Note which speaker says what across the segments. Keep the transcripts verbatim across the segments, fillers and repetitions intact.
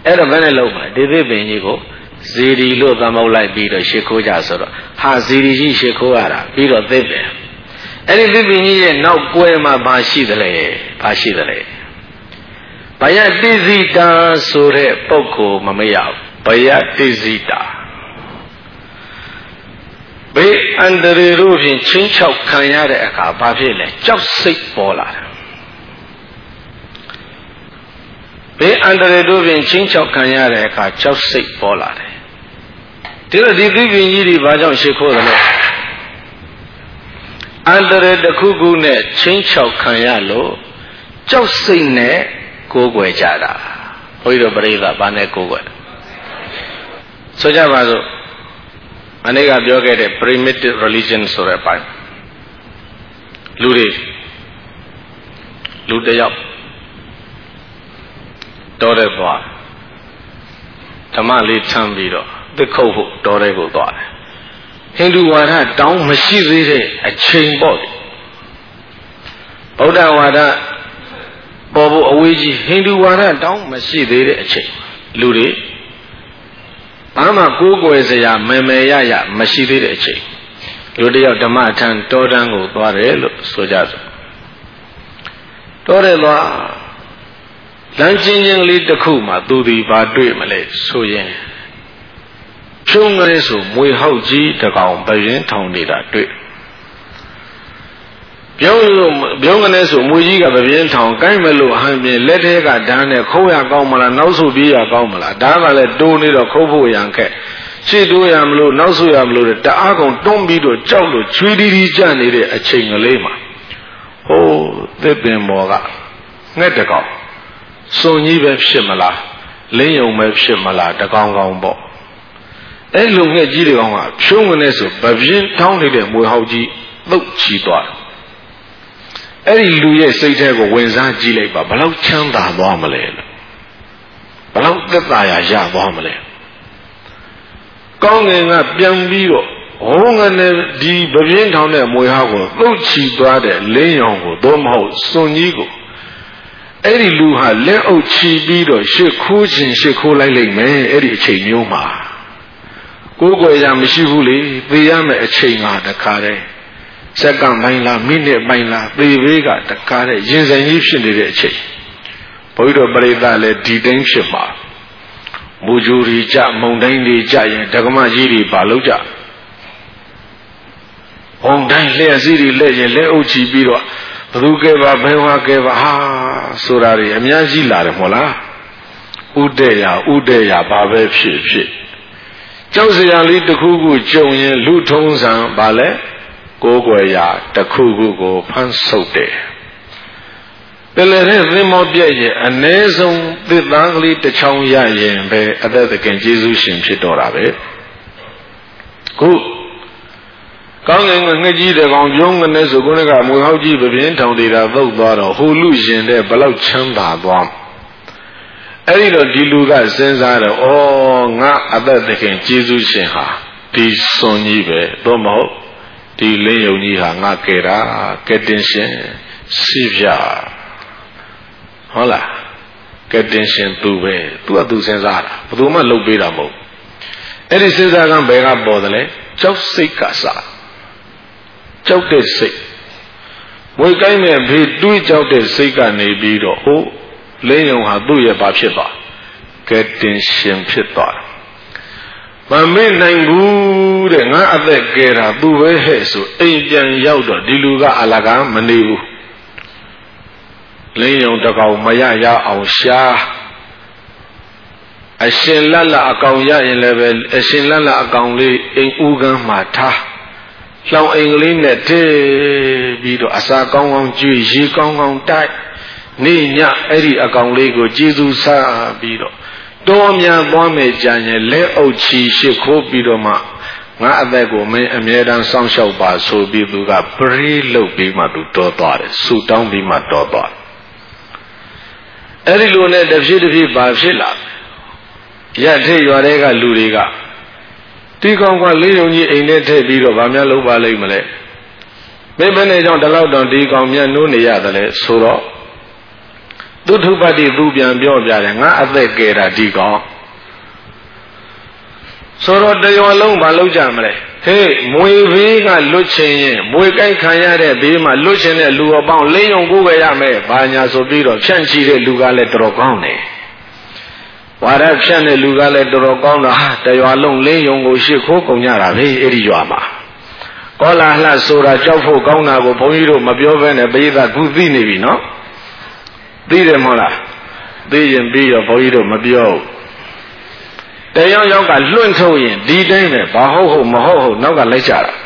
Speaker 1: အဲ့တော့ဘယ်နဲ့လုံးမှာဒီသစ်ပင်ကြီးကိုဇီရီလို့သမုတ်လိုက်ပြီးတော့ရှ िख ိုးကြဆိုတော့ဟာဇီရီကြီးရှ िख ိုးရတာပြီးတော့သစ်ပင်အဲ့ဒီသစ်ပင်ကြီးရဲ့နောက်ကွယ်မှာဘာရှိသလဲဘာရှိသလဲဘယတိဇိတာဆိုတဲ့ပုဂ္ဂိုလ်မမရဘူးဘယတိဇိတာဘေးအန္တရာယ်တို့ဖြင့်ချင်းချောက်ခံရတဲ့အခါဘာဖြစ်လဲကြောက်စိတ်ပေါ်လာတယ်ဘေးအန္တရာယ်တို့ဖြင့်ချင်းချောက်ခံရတဲ့အခါကြောက်စိတ်ပေါ်လာတယ်ဒီလိုဒီသစ်ပင်ကြီးတွေဘာကြောင့်ရှ िख ိုးတယ်လဲအန္တရာယ်တစ်ခုခုနဲ့ချင်းချောက်ခံရလို့ကြောက်စိတ်နဲ့ကိုးကွယ်ကြတာဘုန်းကြီးတို့ပရိသတ်ဘာနဲ့ကိုးကွယ်ဆိုကြပါစို့အနည်းကပြောခဲ့တဲ့ primitive religion ဆိုတဲ့အပိုင်းလူတွေလူတယောက်တော်တဲ့သွားဓမ္မလေးချမ်းပြီးတော့သစ်ခုတ်ဖို့တော်တဲ့ကိုသွားတယ်ဟိန္ဒူဝါဒတောင်းမရှိသေးတဲ့အချိန်ပေါ့ဗုဒ္ဓဝါဒပေါ်ဖို့အဝေးကြီးဟိန္ဒူဝါဒတောင်းမရှိသေးတဲ့အချိန်လူတွေဘာမှကိုးကွယ်စရာမမေရရမရှိသေးတဲ့အချိန်လူတယောက်ဓမ္မထံတောတန်းကိုသွားတယ်လို့ဆိုကြစို့တောတယ်သွားလမ်းချင်းချင်းလေးတစ်ခုမှသူဒီဘာတွေ့မလဲဆိုရင်ဖြုံးကလေးဆိုမွေဟောက်ကြီးတကောင်ပရင်ထောင်နေတာတွေ့ပြောင်းလို့ပြောင်းကနေဆိုမွေကြီးကပပြင်းထောင်ကိုင်းမလို့ဟန်ပြင်းလက်ထဲကဓာတ်နဲ့ခိုးရကောင်းမလားနောက်ဆုပ်ပြေးရကောင်းမလားဓာတ်ကလည်းတိုးနေတော့ခိုးဖို့ရန်ခက်ရှေ့တိုးရမလို့နောက်ဆုပ်ရမလို့တအားကုန်တွန်းပြီးတော့ကြောက်လို့ချွေးတီးတီးကြနေတဲ့အချိန်ကလေးမှာဟိုးသစ်ပင်ပေါ်ကငှက်တကောင်စွန်ကြီးပဲဖြစ်မလားလင်းယုံပဲဖြစ်မလားတကောင်ကောင်ပေါ့အဲ့လိုငှက်ကြီးတွေကောင်ကဖြုံးကနေဆိုပပြင်းထောင်းနေတဲ့မွေဟောက်ကြီးသုတ်ချီသွားတယ်အဲ့ဒီလူရဲ့စိတ်ထဲကိုဝင်စားကြည့်လိုက်ပါဘလောက်ချမ်းသာသွားမလဲလို့ဘလောက်သက်သာရာရသွားမလဲကောင်းငင်ကပြန်ပြီးတော့ဟောငနဲ့ဒီပပြင်းထောင်တဲ့မွေဟောက်ကိုသုတ်ချီသွားတဲ့လင်းရောင်ကိုသို့မဟုတ်စွန်ကြီးကိုအဲ့ဒီလူဟာလက်အုပ်ချီပြီးတော့ရှ िख ိုးခြင်းရှ िख ိုးလိုက်လိမ့်မယ်အဲ့ဒီအချိန်မျိုးမှာကိုယ်ကိုယ်ရမရှိဘူးလေသိရမယ်အချိန်ကတခါတည်းစက္ကန့်ပိုင်းလားမိနစ်ပိုင်းလားသေဘေးကတကားတဲ့ရင်ဆိုင်ကြီးဖြစ်နေတဲ့အချိန်ဘုန်းကြီးတို့ပရိသတ်လည်းဒီတိုင်းဖြစ်မှာမူဂျူရီကြမုံတိုင်းတွေကြရင်ဒကမကြီးတွေပါလို့ကြမုံတိုင်းလျှက်စီးတွေလက်ရင်လက်အုပ်ချီပြီးတော့ဘသူကဲပါဘဲဝါကဲပါဟာဆိုတာတွေအများကြီးလာတယ်မဟုတ်လားဥဒေယဥဒေယဘာပဲဖြစ်ဖြစ်ကြောက်စရာလေးတစ်ခုခုကြုံရင်လူထုံးစံဘာလဲကိုယ်ွယ်ရာတစ်ခုခုကိုဖမ်းဆုပ်တယ်ပယ်လေတဲ့သင်္ဘောပြည့်ရဲ့အ ਨੇ ဆုံးသစ်သားကလေးတစ်ချောင်းရရင်ပဲအသက်သခင်ကျေးဇူးရှင်ဖြစ်တော်တာပဲခုကောင်းငင်ငှက်ကြီးတဲ့ကောင်ပြုံးကနေဆိုခုနကမွေဟောက်ကြီးပပြင်းထောင်နေတာသုတ်သွားတော့ဟိုလူရှင်တဲ့ဘလောက်ချမ်းသာသွားအဲ့ဒီတော့ဒီလူကစဉ်းစားတော့ဩငါအသက်သခင်ကျေးဇူးရှင်ဟာဒီစွန်ကြီးပဲတော့မဟုတ်ဒီလင်းယုံကြီးဟာငါကဲတာကဲတင်ရှင်စီပြဟုတ်လားကဲတင်ရှင်သူပဲသူကသူစဉ်းစားတာဘယ်သူမှလှုပ်ပေးတာမဟုတ်အဲ့ဒီစဉ်းစားကဘယ်ကပေါ်တယ်လဲကြောက်စိတ်ကစားကြောက်တဲ့စိတ်ဝေကိုင်းမဲ့ဘေးတွေးကြောက်တဲ့စိတ်ကနေပြီးတော့ဟိုလင်းယုံဟာသူ့ရဲ့ဘာဖြစ်သွားကဲတင်ရှင်ဖြစ်သွားမမေ့နိုင်ဘူးတဲ့ငါအသက်ကဲတာသူပဲဟဲ့ဆိုအိမ်ပြန်ရောက်တော့ဒီလူကအလကားမနေဘူးလင်းယုံတကောင်မရရအောင်ရှားအရှင်လက်လက်အကောင်ရရင်လည်းပဲအရှင်လက်လက်အကောင်လေးအိမ်ဦးကန်းမှာထားလောင်အိမ်ကလေးနဲ့တည်းပြီးတော့အစာကောင်းကောင်းကျွေးရေကောင်းကောင်းတိုက်နေညအဲ့ဒီအကောင်လေးကိုကျေးဇူးစားပြီးတော့တော်များသွားမယ်ကြရင်လက်အုပ်ချီရှ िख ိုးပြီးတော့မှငါအသက်ကိုမင်းအမြဲတမ်းစောင့်ရှောက်ပါဆိုပြီးသူကပရိလုတ်ပြီးမှသူတော်သွားတယ်ဆူတောင်းပြီးမှတော်သွားတယ်အဲ့ဒီလိုနဲ့တစ်ဖြည်းတစ်ဖြည်းပါဖြစ်လာရထိတ်ရွာတွေကလူတွေကဒီကောင်ကလေးယုံကြီးအိမ်ထဲထည့်ပြီးတော့ဗာများလုပ်ပါလိမ့်မလဲမင်းဘယ်နဲ့ကြောင့်ဒီလောက်တောင်ဒီကောင်မြတ်နိုးနေရတယ်လဲဆိုတော့သူထုပတ္တိသူပြန်ပြောပြတယ်ငါအသက်ကယ်တာဒီကောင်ဆိုတော့တရွာလုံးမလုပ်ကြမလဲဟေးမွေဘေးကလွတ်ချင်ရင်မွေကြိုက်ခံရတဲ့ဘေးမှာလွတ်ချင်တဲ့လူအပေါင်းလင်းယုံကိုပဲရမယ်ဘာညာဆိုပြီးတော့ဖြန့်ချီတဲ့လူကလည်းတော်တော်ကောင်းတယ်ဝါရဖြန့်တဲ့လူကလည်းတော်တော်ကောင်းတာဟာတရွာလုံးလင်းယုံကိုရှစ်ခိုးကုန်ကြတာပဲအဲ့ဒီရွာမှာကောလာဟလဆိုတာကြောက်ဖို့ကောင်းတာကိုဘုန်းကြီးတို့မပြောဘဲနဲ့ပိဋကခုသိနေပြီနော်သိတယ်မဟုတ်လားသိရင်ပြီးတော့ဘုန်းကြီးတို့မပြောဘူးတယောက်ယောက်ကလွန့်ထုတ်ရင်ဒီတိုင်းပဲဘာဟုတ်ဟုတ်မဟုတ်ဟုတ်နောက်ကလိုက်ကြတာ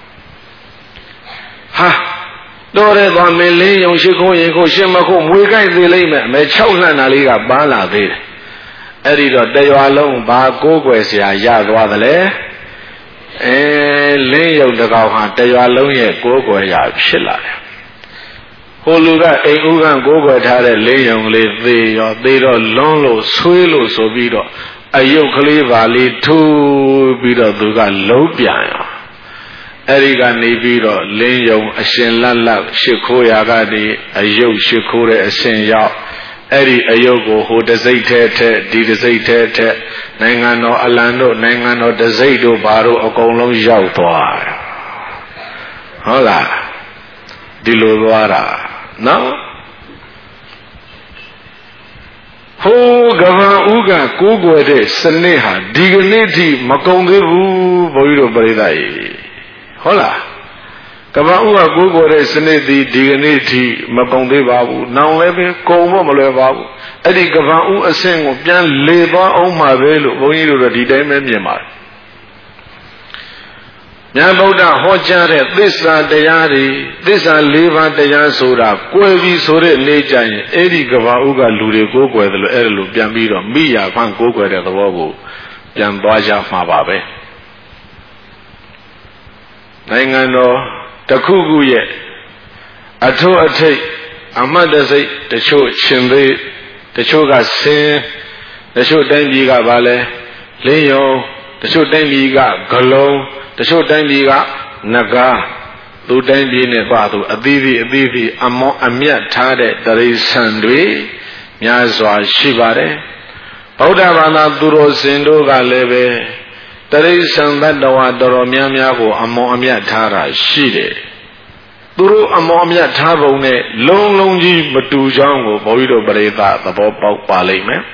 Speaker 1: ဟာတော်တယ်သွားမင်းလင်းယုံရှိခိုးရင်ခိုးရှင်းမခိုးမွေကြိုက်သေးလိမ့်မယ်အမေ၆လှန်တာလေးကပန်းလာသေးတယ်အဲ့ဒီတော့တရွာလုံးဘာကိုးကွယ်เสียရသွားသလဲအဲလင်းယုံတကောင်ဟာတရွာလုံးရဲ့ကိုးကွယ်ရာဖြစ်လာတယ်ဟိုလူကအိမ်ဦးကကိုးကွယ်ထားတဲ့လင်းယုံလေးသေရောသေတော့လွန်းလို့ဆွေးလို့ဆိုပြီးတော့အယုတ်ကလေးပါလေးထိုးပြီးတော့သူကလုံးပြန်ရောအဲ့ဒီကနေပြီးတော့လင်းယုံအရှင်လတ်လတ်ရှ िख ိုးရာကနေအယုတ်ရှ िख ိုးတဲ့အရှင်ရောက်အဲ့ဒီအယုတ်ကိုဟိုတစိမ့်ထဲထဲဒီတစိမ့်ထဲထဲနိုင်ငံတော်အလံတို့နိုင်ငံတော်တစိမ့်တို့ဘာတို့အကုန်လုံးရောက်သွားတာဟုတ်လားဒီလိုသွားတာနော်ဟိုကဘာဥကကိုးကွယ်တဲ့စနစ်ဟာဒီကနေ့ထိမကုန်သေးဘူးဘုန်းကြီးတို့ပရိသတ်ကြီးဟုတ်လားကဘာဥကကိုးကွယ်တဲ့စနစ်ဒီဒီကနေ့ထိမကုန်သေးပါဘူးနောင်လည်းပဲကုန်ဖို့မလွယ်ပါဘူးအဲ့ဒီကဘာဥအဆင့်ကိုပြန်လေသွားအောင်မှာပဲလို့ဘုန်းကြီးတို့ဒီတိုင်းပဲမြင်ပါတယ်မြတ်ဗုဒ္ဓဟောကြားတဲ့သစ္စာတရားတွေသစ္စာ၄ပါးတရားဆိုတာကွယ်ပြီးဆိုတဲ့နေ့ကျရင်အဲ့ဒီကဘာဥကလူတွေကိုးကွယ်တယ်လို့အဲ့ဒါလို့ပြန်ပြီးတော့မိယာဖန်ကိုးကွယ်တဲ့သဘောကိုပြန်သွားကြမှာပါပဲနိုင်ငံတော်တစ်ခုခုရဲ့အထုအထိတ်အမတ်တစိတ်တချို့ရှင်သေးတချို့ကဆင်းတချို့တိုင်းပြည်ကဘာလဲလင်းယုံတချို့တိုင်းပြည်ကဂလုံးတချို့တိုင်းပြည်ကနဂါသူတိုင်းပြည်နဲ့ပါသူအသီးသီးအသီးသီးအမောအမြတ်ထားတဲ့တရိษံတွေများစွာရှိပါတယ်ဗုဒ္ဓဘာသာသူတော်စင်တို့ကလည်းပဲတရိษံတ attva တော်တော်များများကိုအမောအမြတ်ထားတာရှိတယ်သူတို့အမောအမြတ်ထားပုံနဲ့လုံးလုံးကြီးမတူကြောင်းကိုဘုန်းကြီးတို့ပရိသတ်သဘောပေါက်ပါလိမ့်မယ်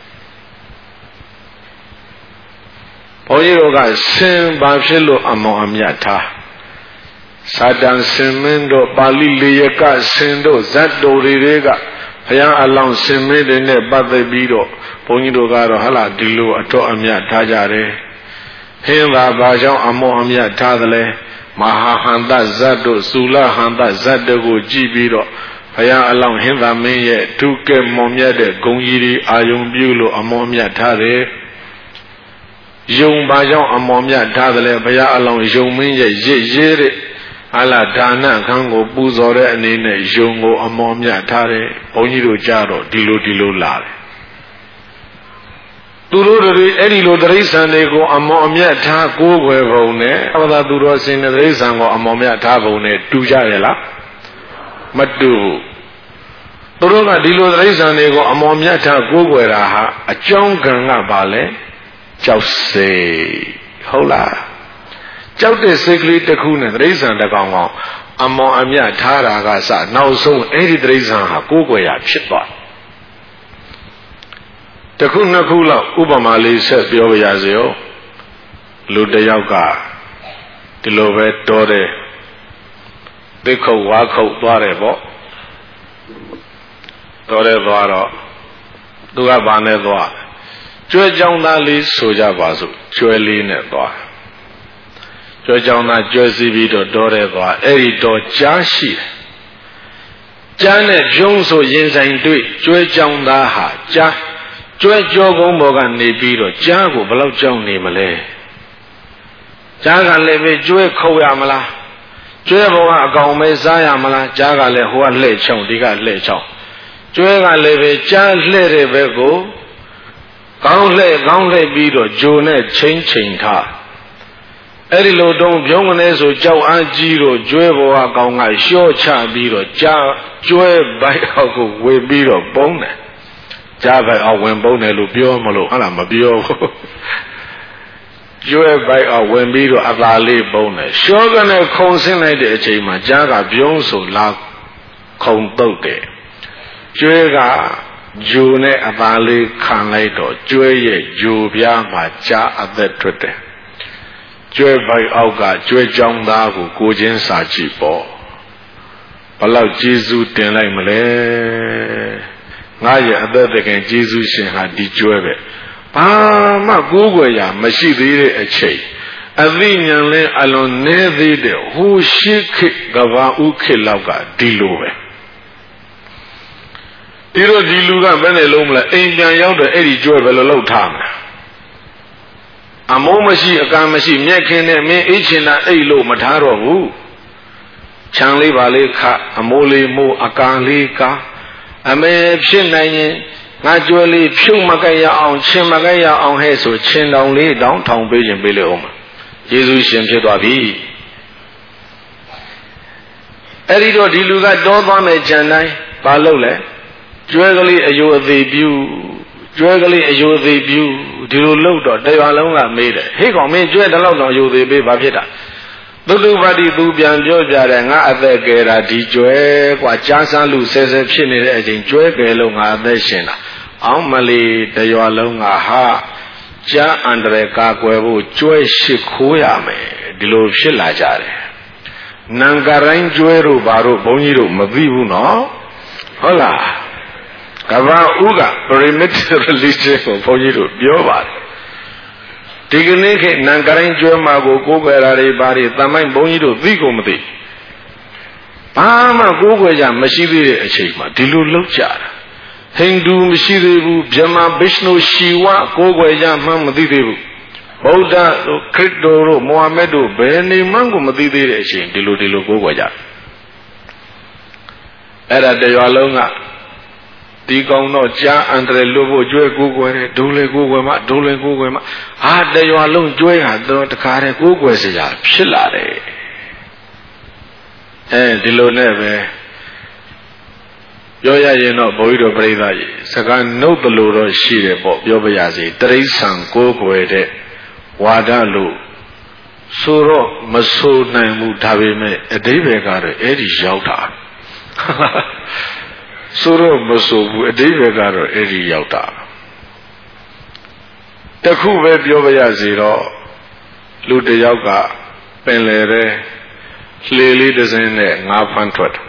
Speaker 1: ဘုန်းကြီးတို့ကဆင်ဘာဖြစ်လို့အမောအမြတ်ထားစာတန်ဆင်မင်းတို့ပါဠိလေယကဆင်တို့ဇတ်တော်တွေကဘုရားအလောင်းဆင်မင်းတွေနဲ့ပတ်သက်ပြီးတော့ဘုန်းကြီးတို့ကတော့ဟလာဒီလိုအတော့အမြတ်ထားကြတယ်ဟင်းသာဘာကြောင့်အမောအမြတ်ထားသလဲမဟာဟန္တဇတ်တို့သုလဟန္တဇတ်တို့ကိုကြည့်ပြီးတော့ဘုရားအလောင်းဟင်းသာမင်းရဲ့ဒုက္ကမောင်မြတ်တဲ့ဂုံကြီးတွေအာယုံပြုလို့အမောအမြတ်ထားတယ်ယုံဘာကြောင့်အမော်မြတ်ထားတယ်လဲဘုရားအလောင်းယုံမင်းရဲ့ရစ်ရဲတဲ့ဟာလာဒါနခန်းကိုပူဇော်တဲ့အနေနဲ့ယုံကိုအမော်မြတ်ထားတယ်ဘုန်းကြီးတို့ကြတော့ဒီလိုဒီလိုလာတယ်သူတို့တွေအဲ့ဒီလိုတရိษံတွေကိုအမော်အမြတ်ထားကိုးကွယ်ပုံနဲ့ဘာသာသူတော်စင်တဲ့တရိษံကိုအမော်မြတ်ထားပုံနဲ့တူကြရဲ့လားမတူဘူးသူတို့ကဒီလိုတရိษံတွေကိုအမော်မြတ်ထားကိုးကွယ်တာဟာအကြောင်းကံကပါလဲကြောက်စိတ်ဟုတ်လားကြောက်တဲ့စိတ်ကလေးတစ်ခုနဲ့တိရစ္ဆာန်တစ်ကောင်ကောင်အမောင်အမြတ်ထားတာကစနောက်ဆုံးအဲ့ဒီတိရစ္ဆာန်ဟာကိုယ်ွယ်ရဖြစ်သွားတစ်ခုနှစ်ခုလောက်ဥပမာလေးဆက်ပြောပြရစေရောလူတစ်ယောက်ကဒီလိုပဲတော်တယ်သိခုတ်ဝါခုတ်သွားတယ်ပေါ့တော်တယ်သွားတော့သူကဘာနဲ့သွားကျွဲကြောင်သားလေးဆိုကြပါစို့ကျွဲလေးနဲ့သွားကျွဲကြောင်သားကျွဲစီးပြီးတော့တော်တယ်သွားအဲ့ဒီတော့ကြားရှိတယ်ကြားနဲ့ပြုံးဆိုရင်ဆိုင်တွေ့ကျွဲကြောင်သားဟာကြားကျွဲကြောကုန်းပေါ်ကနေပြီးတော့ကြားကိုဘယ်လောက်ကြောင်နေမလဲကြားကလည်းပဲကျွဲခုတ်ရမလားကျွဲဘောကအကောင်မဲစားရမလားကြားကလည်းဟိုကလှဲ့ချောင်းဒီကလှဲ့ချောင်းကျွဲကလည်းပဲကြားလှဲ့တဲ့ဘက်ကိုကောင်းလှဲ့ကောင်းလှဲ့ပြီးတော့ဂျိုနဲ့ချင်းချင်းထားအဲ့ဒီလိုတော့ပြုံးကနေဆိုကြောက်အားကြီးတော့ကျွဲဘဝကောင်းကလျှော့ချပြီးတော့ကြားကျွဲဘိုက်အောက်ကိုဝင်ပြီးတော့ပုံးတယ်ကြားဘိုက်အောက်ဝင်ပုံးတယ်လို့ပြောမလို့အဲ့ဒါမပြောဘူးကျွဲဘိုက်အောက်ဝင်ပြီးတော့အသာလေးပုံးတယ်လျှော့ကနေခုံဆင်းလိုက်တဲ့အချိန်မှာကြားကပြုံးဆိုလာခုံတုတ်တယ်ကျွဲကဂျိုနဲ့အသာလေးခံလိုက်တော့ကျွဲရဲ့ဂျိုပြားမှာကြားအသက်ထွက်တယ်ကျွဲပိုက်အောက်ကကျွဲကြောင်းသားကိုကိုချင်းစာကြည့်ပေါ့ဘလောက်ကျေးဇူးတင်လိုက်မလဲငါရဲ့အသက်တကယ်ကျေးဇူးရှင်ဟာဒီကျွဲပဲဘာမှကိုးကွယ်ရာမရှိသေးတဲ့အချိန်အသိဉာဏ်လဲအလွန်နည်းသေးတဲ့ဟိုရှိခေကဘာဥခေလောက်ကဒီလိုပဲဒီတော့ဒီလူကဘယ်နဲ့လုံးမလဲအိမ်ပြန်ရောက်တော့အဲ့ဒီကျွဲပဲလို့လှုပ်ထားမှာအမိုးမရှိအကံမရှိမျက်ခင်းနဲ့မင်းအိတ်ချင်တာအိတ်လို့မထားတော့ဘူးခြံလေးပါလေးခအမိုးလေးမိုးအကံလေးကအမေဖြစ်နိုင်ရင်ငါကျွဲလေးဖြုတ်မကြရအောင်ချင်းမကြရအောင်ဟဲ့ဆိုချင်းတောင်လေးတောင်ထောင်ပေးခြင်းပေးလို့အောင်ယေရှုရှင်ဖြစ်သွားပြီအဲ့ဒီတော့ဒီလူကတောသွားမယ်ခြံတိုင်းဘာလုပ်လဲကျွဲကလေးအယိုအသေးပြုကျွဲကလေးအယိုသေးပြူဒီလိုလှုပ်တော့တရွာလုံးကမေးတယ်ဟေ့ကောင်မင်းကျွဲတလောက်တော့အယိုသေးပေးဘာဖြစ်တာသုတ္တပတိသူပြန်ပြောကြတယ်ငါအသက်ကယ်တာဒီကျွဲกว่าကြားစမ်းလူဆဲဆဲဖြစ်နေတဲ့အချိန်ကျွဲကယ်လို့ငါအသက်ရှင်တာအောင်မလီတရွာလုံးကဟာကြားအန္တရာယ်ကာကွယ်ဖို့ကျွဲရှိခိုးရမယ်ဒီလိုဖြစ်လာကြတယ်နံကရိုင်းကျွဲတို့ဘာတို့ဘုန်းကြီးတို့မသိဘူးနော်ဟုတ်လားကဘာဥက primitive religion ကိုဘုန်းကြီးတို့ပြောပါတယ်ဒီကနေ့ခေတ်နံကရင်ကျွဲမှာကိုကိုးကွယ်တာတွေဘာတွေတမိုင်းဘုန်းကြီးတို့သိကုန်မသိဘာမှကိုးကွယ်ကြမရှိသေးတဲ့အချိန်မှာဒီလိုလှုပ်ကြတာဟိန္ဒူမရှိသေးဘူးဗြဟ္မာဗိရှ္ဏုရှီဝကိုးကွယ်ကြမှမသိသေးဘူးဗုဒ္ဓတို့ခရစ်တော်တို့မိုဟာမက်တို့ဘယ်နေမှကိုမသိသေးတဲ့အချိန်ဒီလိုဒီလိုကိုးကွယ်ကြအဲ့ဒါတရွာလုံးကဒီကောင်တော့ကြားအန္တရာယ်လို့ဖို့ကျွဲကိုးကွယ်တယ်ဒုလေကိုးကွယ်မှဒုလေကိုးကွယ်မှအာတရွာလုံးကျွဲဟာတော့တခါတည်းကိုးကွယ်စရာဖြစ်လာတယ်အဲဒီလိုနဲ့ပဲပြောရရင်တော့ဘုန်းကြီးတို့ပြိဿကြီးစကားနှုတ်တလို့တော့ရှိတယ်ပေါ့ပြောပါရစေတရိစ္ဆာန်ကိုးကွယ်တဲ့ဝါဒလို့ဆိုတော့မဆိုနိုင်ဘူးဒါပေမဲ့အဓိပ္ပာယ်ကတော့အဲ့ဒီရောက်တာဆိုတော့မဆိုဘူးအတိပ္ပယ်ကတော့အဲ့ဒီရောက်တာတခုပဲပြောပါရစေတော့လူတယောက်ကပင်လယ်ထဲလှေလေးတစ်စင်းနဲ့ငါးဖမ်းထွက်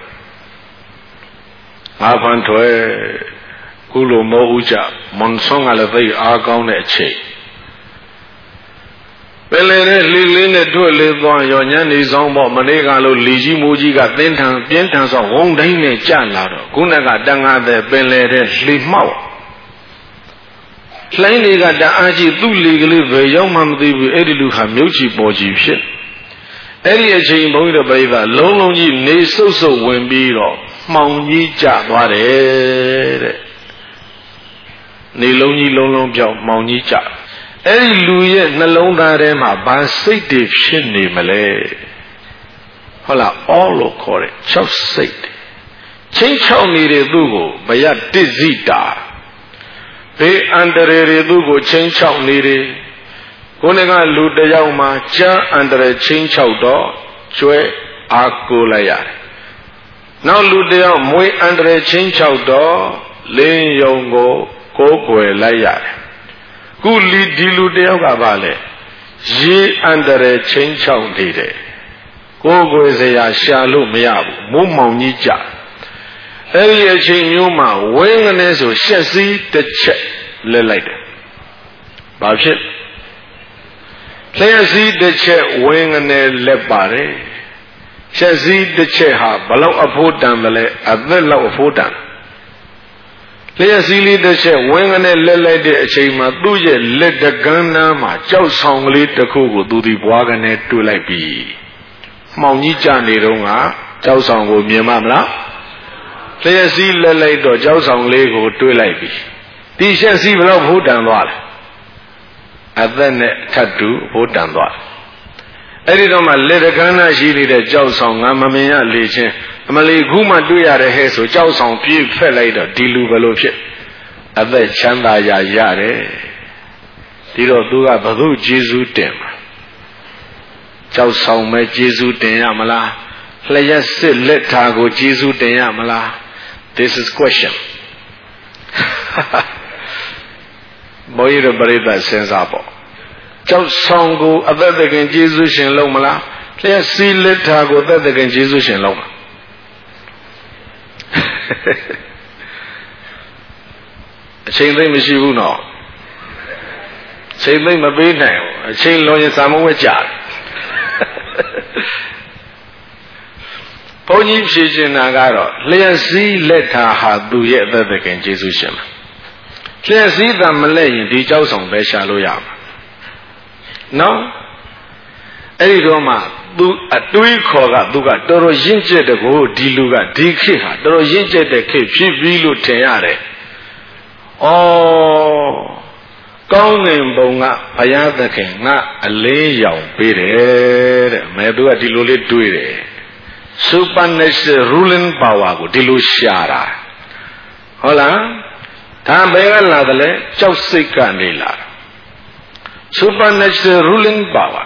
Speaker 1: ငါးဖမ်းထွက်ကုလိုမောဥကြမွန်ဆွန်ကလည်းသိအားကောင်းတဲ့အချိန်ပင်လယ်ထဲလှေလေးနဲ့တွေ့လေသွားရောညနေဆောင်ပေါ့မနေ့ကလို့လီကြီးမိုးကြီးကသင်းထန်ပြင်းထန်ဆိုဝုံတိုင်းနဲ့ကြလာတော့ခုနကတန်ငါတဲ့ပင်လယ်ထဲလှေမှောက်လှိုင်းတွေကတအားကြီးသူ့လေကလေးပဲရောက်မှမသိဘူးအဲ့ဒီလူဟာမြုပ်ချီပေါ်ကြီးဖြစ်အဲ့ဒီအချိန်ဘုန်းကြီးတို့ပြိဿလုံးလုံးကြီးနေဆုပ်ဆုပ်ဝင်ပြီးတော့မှောင်ကြီးကျသွားတယ်တဲ့နေလုံးကြီးလုံးလုံးပြောင်းမှောင်ကြီးကျအဲ့ဒီလူရဲ့နှလုံးသားထဲမှာဘာစိတ်တွေဖြစ်နေမလဲဟုတ်လားအောလို့ခေါ်တယ်၆စိတ်ချင်းချောက်နေတဲ့သူ့ကိုဘယတိဇိတာဘေးအန္တရာယ်တွေသူ့ကိုချင်းချောက်နေတယ်ကိုယ်ကလူတယောက်မှာကြားအန္တရာယ်ချင်းချောက်တော့ကျွဲအားကိုလိုက်ရတယ်နောက်လူတယောက်မွေးအန္တရာယ်ချင်းချောက်တော့လင်းယုံကိုကိုးကွယ်လိုက်ရတယ်ခုလီဒီလူတယောက်ကပါလေရေအန္တရာယ်ချင်းချောက်နေတယ်ကိုယ်ကိုယ်စရာရှာလို့မရဘူးမိုးမောင်ကြီးကြအဲ့ဒီအချိန်မျိုးမှာဝင်းကနေဆိုရှက်စည်းတစ်ချက်လဲလိုက်တယ်ဘာဖြစ်လျှက်စည်းတစ်ချက်ဝင်းကနေလက်ပါတယ်ရှက်စည်းတစ်ချက်ဟာဘလောက်အဖို့တန်တယ်လဲအသက်လောက်အဖို့တန်လျှက်စည်းလေးတစ်ချက်ဝင်းကနေလက်လိုက်တဲ့အချိန်မှာသူ့ရဲ့လက်တကန်းနားမှာကြောက်ဆောင်ကလေးတစ်ခုကိုသူဒီဘွားကနေတွေ့လိုက်ပြီမှောင်ကြီးကြနေတော့ကကြောက်ဆောင်ကိုမြင်မမလားလျှက်စည်းလက်လိုက်တော့ကြောက်ဆောင်လေးကိုတွေ့လိုက်ပြီဒီရှက်စည်းဘလောက်ဖို့တန်သွားလဲအသက်နဲ့ထပ်တူဖို့တန်သွားအဲ့ဒီတော့မှလက်တကန်းနာရှိနေတဲ့ကြောက်ဆောင်ငါမမြင်ရလေချင်းအမလီခုမှတွေ့ရတဲ့ဟဲ့ဆိုကြောက်ဆောင်ပြေးဖက်လိုက်တော့ဒီလူဘယ်လိုဖြစ်အသက်ချမ်းသာရရတယ်ဒီတော့သူကဘု து ကျေးဇူးတင်မှာကြောက်ဆောင်မဲ့ကျေးဇူးတင်ရမလားလျှက်စစ်လက်ထားကိုကျေးဇူးတင်ရမလား This is question ဘုရားရဲ့ပရိသတ်စဉ်းစားပေါ့ကြောက်ဆောင်ကိုအသက်တခင်ကျေးဇူးရှင်လုပ်မလားလျှက်စီလက်ထားကိုအသက်တခင်ကျေးဇူးရှင်လုပ်မလားအချိန်သိမ့်မရှိဘူးနော်အချိန်သိမ့်မပေးနိုင်ဘူးအချိန်လွန်ရင်စာမဝဲကြတယ်ဘုန်းကြီးဖြေချင်တာကတော့လျှက်စီးလက်ထားဟာသူရဲ့အသက်သခင်ကျေးဇူးရှင်မှာလျှက်စီးတာမလဲရင်ဒီကြောက်ဆောင်ပဲရှာလို့ရမှာနော်အဲ့ဒီတော့မှသူအတွေးခေါ်ကသူကတော်တော်ရင့်ကျက်တဲ့ကိုဒီလူကဒီခေတ်ဟာတော်တော်ရင့်ကျက်တဲ့ခေတ်ဖြစ်ပြီးလို့ထင်ရတယ်။ဩကောင်းငင်ဘုံကဘုရားသခင်ငါအလင်းရောင်ပေးတယ်တဲ့။မဲသူကဒီလိုလေးတွေးတယ်။ supernatural ruling power ကိုဒီလိုရှာတာ။ဟုတ်လား။ဒါဘယ်ကလာတယ်လဲကြောက်စိတ်ကနေလာတာ။ supernatural ruling power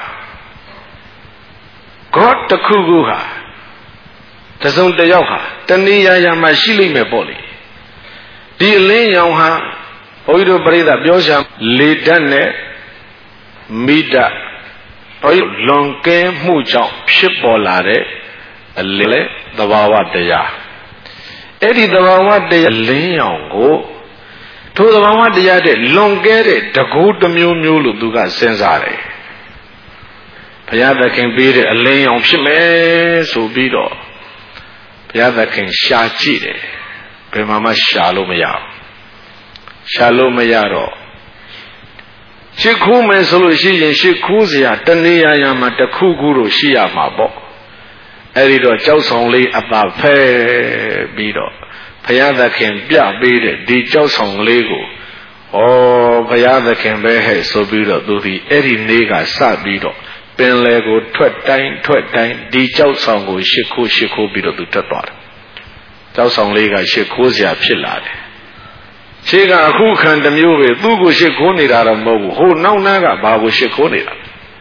Speaker 1: God တခုခုဟာတစုံတယောက်ဟာတဏှာရာမှာရှိလိမ့်မယ်ပေါ့လေဒီအလင်းရောင်ဟာဘုန်းကြီးတို့ပြိဿပြောရှာလေဓာတ်နဲ့မိဓာတ်ဘုန်းကြီးလွန်ကဲမှုကြောင့်ဖြစ်ပေါ်လာတဲ့အလင်းလေသဘာဝတရားအဲ့ဒီသဘာဝတရားလင်းရောင်ကိုထိုသဘာဝတရားတဲ့လွန်ကဲတဲ့တကူတစ်မျိုးမျိုးလို့သူကစဉ်းစားတယ်ဘုရားသခင်ပေးတဲ့အလင်းရောင်ဖြစ်မယ်ဆိုပြီးတော့ဘုရားသခင်ရှာကြည့်တယ်ဘယ်မှာမှရှာလို့မရဘူးရှာလို့မရတော့ရှ िख ူးမယ်ဆိုလို့ရှိရင်ရှ िख ူးစရာတဏှာရာမှာတစ်ခုခုတော့ရှိရမှာပေါ့အဲ့ဒီတော့ကြောက်ဆောင်လေးအသာဖဲပြီးတော့ဘုရားသခင်ပြပေးတဲ့ဒီကြောက်ဆောင်လေးကိုဩဘုရားသခင်ပဲဟဲ့ဆိုပြီးတော့သူဒီအဲ့ဒီနေ့ကစပြီးတော့ပင်လေကိုထွက်တိုင်းထွက်တိုင်းဒီကြောက်ဆောင်ကိုရှ िख ူးရှ िख ူးပြီးတော့သူတက်သွားတယ်ကြောက်ဆောင်လေးကရှ िख ူးစရာဖြစ်လာတယ်ရှေးကအခုခံတစ်မျိုးပဲသူ့ကိုရှ िख ူးနေတာတော့မဟုတ်ဘူးဟိုနောက်နားကဘာကိုရှ िख ူးနေတာ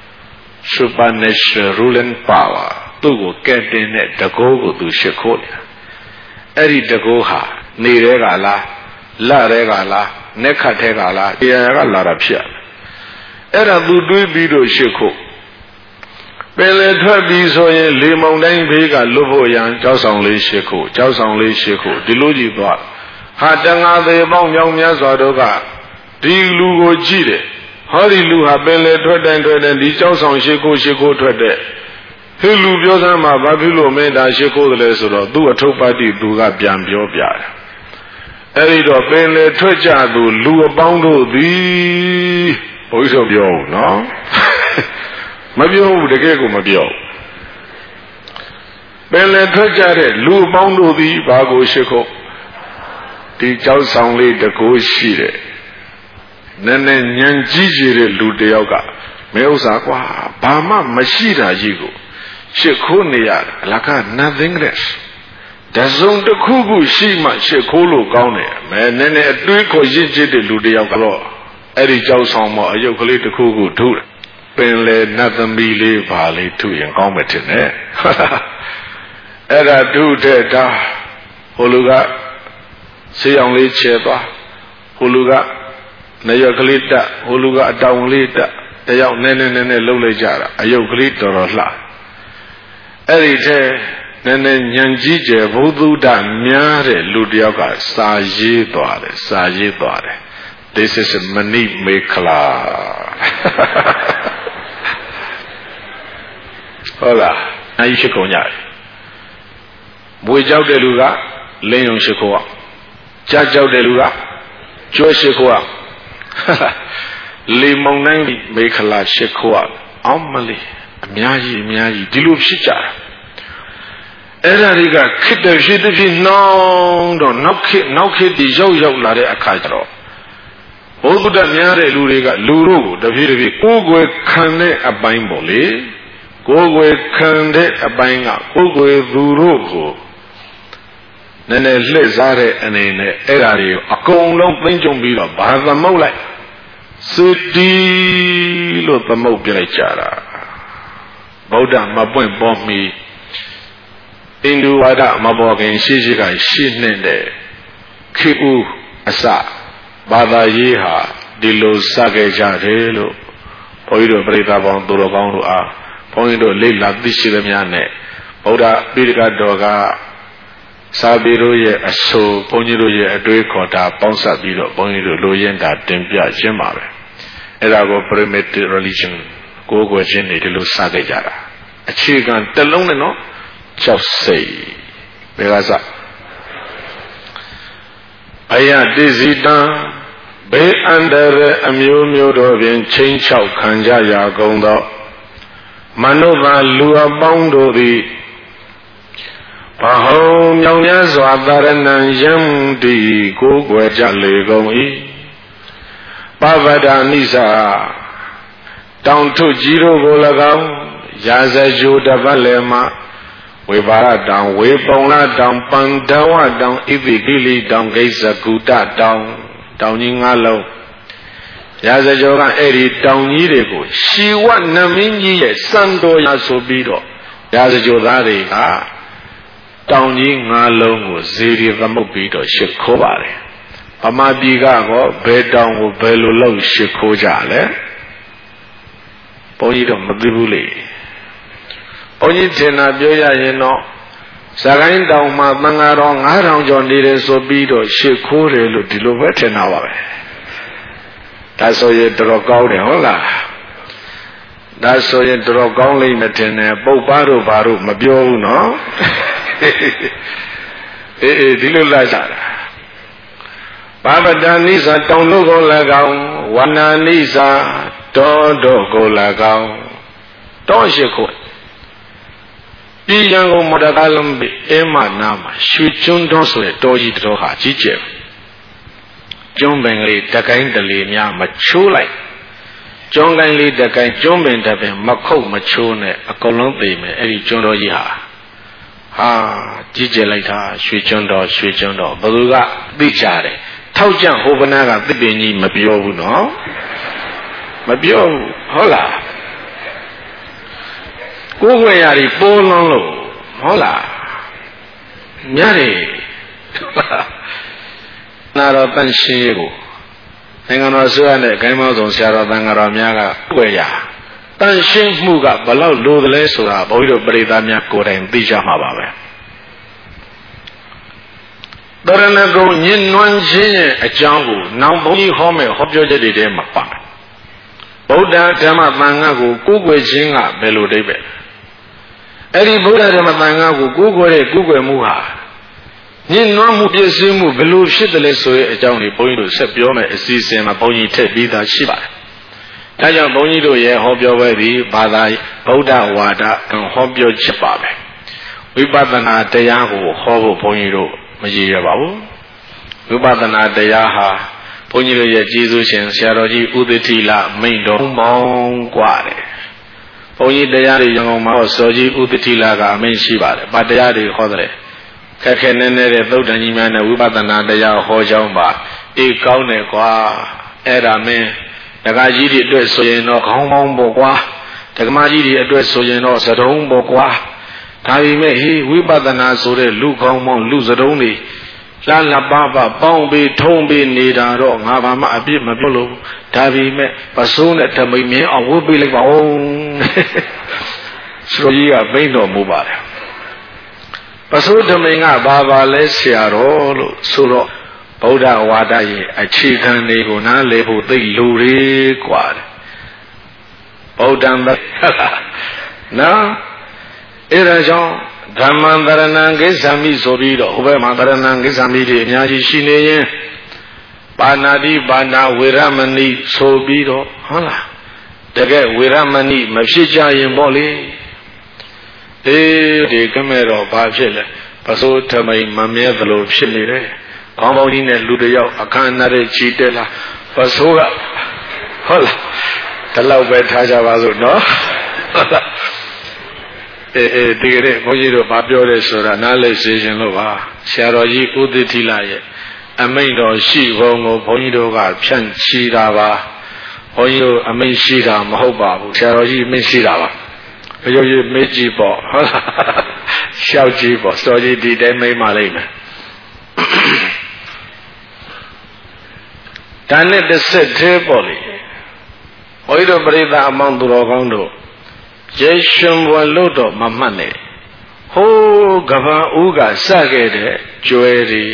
Speaker 1: supernatural ruling power သူ့ကိုကဲတင်တဲ့တကောကိုသူရှ िख ူးနေတာအဲ့ဒီတကောဟာနေတဲ့ကလားလတဲ့ကလားနက်ခတ်တဲ့ကလားတရားကလာတာဖြစ်အဲ့ဒါသူတွေးပြီးတော့ရှ िख ူးပင်လေထွက်ပြီးဆိုရင်လေမုန်တိုင်းဘေးကလွတ်ဖို့ရန်ကြောက်ဆောင်လေးရှ िख ူးကြောက်ဆောင်လေးရှ िख ူးဒီလိုကြည့်သွားဟာတန်ဃာသေးပေါင်းမြောင်များစွာတို့ကဒီလူကိုကြည့်တယ်ဟောဒီလူဟာပင်လေထွက်တိုင်းထွက်တိုင်းဒီကြောက်ဆောင်ရှ िख ူးရှ िख ူးထွက်တဲ့ဟိလူပြောစမ်းမှာဘာဖြစ်လို့မင်းဒါရှ िख ူးတယ်လဲဆိုတော့သူ့အထုပ်ပါတိသူကပြန်ပြောပြတယ်အဲ့ဒီတော့ပင်လေထွက်ကြသူလူအပေါင်းတို့သည်ဘုရားဆိုပြောဘူးနော်မပြောဘူးတကယ်ကိုမပြောပင်လေထွက်ကြတဲ့လူအပေါင်းတို့သည်ဘာကိုရှ िख ူးဒီကြောက်ဆောင်လေးတကူရှိတယ်နည်းနည်းညံကြီးကြီးတဲ့လူတယောက်ကမဲဥစ္စာကွာဘာမှမရှိတာကြီးကိုရှ िख ူးနေရတယ်အလက nothing less တစုံတစ်ခုခုရှိမှရှ िख ူးလို့ကောင်းတယ်မဲနည်းနည်းအတွေးခေါ်ရင့်ကျက်တဲ့လူတယောက်ကတော့အဲ့ဒီကြောက်ဆောင်မအယုတ်ကလေးတစ်ခုခုထုတယ်ပင်လေနတ်သမီးလေးပါလေးထုရင်ကောင်းမယ်ထင်တယ်အဲ့ဒါထုတဲ့တာဟိုလူကဆေးရောင်လေးချဲသွားဟိုလူကနေရကလေးတက်ဟိုလူကအတောင်လေးတက်တယောက်နည်းနည်းနည်းနည်းလှုပ်လိုက်ကြတာအယုတ်ကလေးတော်တော်လှအဲ့ဒီထဲနည်းနည်းညံကြီးကျယ်ဘုသူဒ္ဓများတဲ့လူတယောက်ကစာရေးသွားတယ်စာရေးသွားတယ် This is Mani Mekhala ဟုတ်လားအကြီးဖြစ်ကုန်ကြတယ်မွေကြောက်တဲ့လူကလင်းယုံရှိခိုးအောင်ကြားကြောက်တဲ့လူကကျွဲရှိခိုးအောင်လေမုန်တိုင်းမေခလာရှိခိုးအောင်အောင်မလေးအများကြီးအများကြီးဒီလိုဖြစ်ကြတာအဲ့ဒါတွေကခစ်တဲ့ရှိတဲ့ဖြစ်နှောင်းတော့နောက်ခေတ်နောက်ခေတ်ဒီရောက်ရောက်လာတဲ့အခါကျတော့ဘုဒ္ဓများတဲ့လူတွေကလူတို့ကိုတဖြည်းတဖြည်းကိုယ်ွယ်ခံတဲ့အပိုင်းပေါ့လေကိုယ်ကိုယ်ခံတဲ့အပိုင်းကကိုယ်ကိုယ်သူတို့ကိုနည်းနည်းလှည့်စားတဲ့အနေနဲ့အဲ့ဓာတွေအကုန်လုံးသိမ့်ကြုံပြီးတော့ဘာသမုတ်လိုက်သုတိလို့သမုတ်ပြလိုက်ကြတာဗုဒ္ဓမပွင့်ပေါ်မီအင်ဒူဝါဒမပေါ်ခင်ရှိရှိကရှိနေတဲ့ခေဦးအစဘာသာရေးဟာဒီလိုစခဲ့ကြတယ်လို့ဘုန်းကြီးတို့ပြိဿပေါင်းသူတော်ကောင်းတို့အားဘုန်းကြီးတို့လေ့လာသိရှိသမျှနဲ့ဗုဒ္ဓပိဋကတော်ကစာပေတို့ရဲ့အဆိုဘုန်းကြီးတို့ရဲ့အတွေးခေါ်တာပေါင်းစပ်ပြီးတော့ဘုန်းကြီးတို့လိုရင်းတာတင်ပြခြင်းပါပဲအဲ့ဒါကို primitive religion ကိုယ်ကိုယ်ချင်းတွေဒီလိုစခဲ့ကြတာအခြေခံတစ်လုံးနဲ့နော်ကြောက်စိတ်ဘယ်ကစအယတိစီတံဘေးအန္တရာယ်အမျိုးမျိုးတို့ဖြင့်ချင်းချောက်ခံကြရကုန်သောမနုဿာလူအပေါင်းတို့သည်ဘဟုံမြောင်များစွာသာရဏံယံတိကိုယ်ွယ်ကြလေကုန်၏ပဗဒာနိစာတောင်ထုကြီးတို့ကို၎င်းရာဇဂျိုတပတ်လည်းမှဝေဘာရတောင်ဝေပုံလာတောင်ပန္ဒဝတောင်ဣတိကိလိတောင်ဂိဇကုတတောင်တောင်ကြီးငါးလုံးရာဇဂျိုကအဲ့ဒီတောင်ကြီးတွေကိုရှီဝနမင်းကြီးရဲ့စံတော်ရဆိုပြီးတော့ရာဇဂျိုသားတွေကတောင်ကြီးငါးလုံးကိုဇေဒီသမုတ်ပြီးတော့ရှ िख ိုးပါတယ်ဗမာပြည်ကတော့ဘယ်တောင်ကိုဘယ်လိုလုပ်ရှ िख ိုးကြလဲဘုန်းကြီးတော့မသိဘူးလေဘုန်းကြီးထင်တာပြောရရင်တော့ဇာကိုင်းတောင်မှာသံဃာတော်ငါးထောင်ကျော်နေတယ်ဆိုပြီးတော့ရှ िख ိုးတယ်လို့ဒီလိုပဲထင်တာပါပဲဒါဆိုရင်တော်ကောင်းတယ်ဟုတ်လားဒါဆိုရင်တော်ကောင်းလိမ့်မယ်ထင်တယ်ပုပ်ပါတို့ဘာတို့မပြောဘူးနော်အေးအေးဒီလိုလာကြတာဘာပတနိစာတောင်တို့ကို၎င်းဝနာနိစာတောတို့ကို၎င်းတောရှိခို့ပြည်ရန်ကုန်မတကားလုံးပြီအမနာမှာရွှေကျွန်းတော်ဆိုတဲ့တောကြီးတော်ဟာကြီးကျယ်ကျွန်းပင်ကလေးတကိုင်းတလေများမချိုးလိုက်ကျွန်းကိုင်းလေးတကိုင်းကျွန်းပင်တပင်မခုတ်မချိုးနဲ့အကုန်လုံးသိမယ်အဲ့ဒီကျွန်းတော်ကြီးဟာဟာကြီးကျယ်လိုက်တာရွှေကျွန်းတော်ရွှေကျွန်းတော်ဘယ်သူကသိကြတယ်ထောက်ကြဟိုဘနာကသစ်ပင်ကြီးမပြောဘူးနော်မပြောဘူးဟုတ်လားကိုယ်ွယ်ရာတွေပိုးလွန်းလို့ဟုတ်လားများတယ်နာတော်တန်ရှင်းရေးကိုနိုင်ငံတော်ဆွေးနဲ့ဂိမ်းမောင်းဆောင်ဆရာတော်တန်ဃာတော်များကကိုယ်ရာတန်ရှင်းမှုကဘလောက်လိုသလဲဆိုတာဘုန်းကြီးတို့ပရိသတ်များကိုယ်တိုင်သိကြမှာပါပဲတရဏဂုံညင်နွမ်းခြင်းရဲ့အကြောင်းကိုနောင်ဘုန်းကြီးဟောမယ်ဟောပြောချက်တွေထဲမှာပါဗုဒ္ဓဓမ္မသံဃာကိုကိုးကွယ်ခြင်းကဘယ်လိုအိဗယ်အဲ့ဒီဗုဒ္ဓဓမ္မသံဃာကိုကိုးကွယ်တဲ့ကိုးကွယ်မှုဟာညင်နွမ်းမှုပြည့်စုံမှုဘယ်လိုဖြစ်တယ်လဲဆိုတဲ့အကြောင်းတွေဘုန်းကြီးတို့ဆက်ပြောမယ်အစီအစဉ်မှာဘုန်းကြီးထည့်ပြီးသားရှိပါတယ်ဒါကြောင့်ဘုန်းကြီးတို့ရဲ့ဟောပြောပွဲဒီဘာသာဗုဒ္ဓဝါဒဟောပြောချက်ပါပဲဝိပဿနာတရားကိုဟောဖို့ဘုန်းကြီးတို့မရည်ရပါဘူးဝိပဿနာတရားဟာဘုန်းကြီးတို့ရဲ့ကျေးဇူးရှင်ဆရာတော်ကြီးဥဒိတိလမိန့်တော်မောင်းกว่าတယ်ဘုန်းကြီးတရားတွေရံကုန်မှာစောကြီးဥဒိတိလကအမိန့်ရှိပါတယ်ဗာတရားတွေဟောတယ်ခက်ခဲနေနေတဲ့သုတ်တန်ကြီးများနဲ့ဝိပဿနာတရားဟောကြောင်းပါအေးကောင်းတယ်ကွာအဲ့ဒါမင်းဒကာကြီးတွေအတွက်ဆိုရင်တော့ခေါင်းပေါင်းပေါ့ကွာဒကမကြီးတွေအတွက်ဆိုရင်တော့သတုံးပေါ့ကွာဒါပေမဲ့ဟေးဝိပဿနာဆိုတဲ့လူခေါင်းပေါင်းလူသတုံးတွေလာလာပါပါပေါင်းပြီးထုံးပြီးနေတာတော့ငါဘာမှအပြစ်မပြုလို့ဒါပေမဲ့ပစိုးနဲ့ဓမိန်မင်းအောင်ဝတ်ပေးလိုက်ပါဦးဆိုကြီးကပြိန်းတော်မူပါတယ်ပစိုးဓမိန်ကဘာပါလဲဆရာတော်လို့ဆိုတော့ဗုဒ္ဓဝါဒရဲ့အခြေခံတွေကိုနားလည်ဖို့သိလူတွေกว่าတယ်ဗုဒ္ဓံနော်အဲ့ဒါကြောင့်ဓမ္မံတရဏံကိစ္ဆာမိဆိုပြီးတော့ဟိုဘက်မှာတရဏံကိစ္ဆာမိတွေအများကြီးရှိနေရင်ပါဏာတိပါဏဝေရမဏိဆိုပြီးတော့ဟုတ်လားတကယ်ဝေရမဏိမဖြစ်ကြရင်ပေါ့လေအေးဒီကမဲ့တော့ဘာဖြစ်လဲပစိုးထမိန်မမြဲသလိုဖြစ်နေတယ်ခေါင်းပေါင်းကြီးနဲ့လူတယောက်အခမ်းအနားတွေချီတက်လာပစိုးကဟုတ်လားဒီလောက်ပဲထားကြပါစို့နော်အဲအဲဒီကနေ့ဘုန်းကြီးတို့ဗာပြောတယ်ဆိုတာနားလည်စေခြင်းလို့ပါဆရာတော်ကြီးဥဒိဋ္ဌိလရဲ့အမိန့်တော်ရှိပုံကိုဘုန်းကြီးတို့ကဖြန့်ချီတာပါဘုန်းကြီးတို့အမိန့်ရှိတာမဟုတ်ပါဘူးဆရာတော်ကြီးအမိန့်ရှိတာပါဘုရားကြီးမေးကြည့်ပေါ့ဟုတ်လားရှောက်ကြည့်ပေါ့စောကြီးဒီတိုင်းမိန့်ပါလိမ့်မယ်ဒါနဲ့တစ်ဆက်သေးပေါ့လေဘုန်းကြီးတို့ပြိဿအမောင်းသူတော်ကောင်းတို့ရေရှင်ဘွယ်လို့တော့မမှတ်နဲ့ဟိုးကဘာဦးကစခဲ့တဲ့ကျွဲတွေ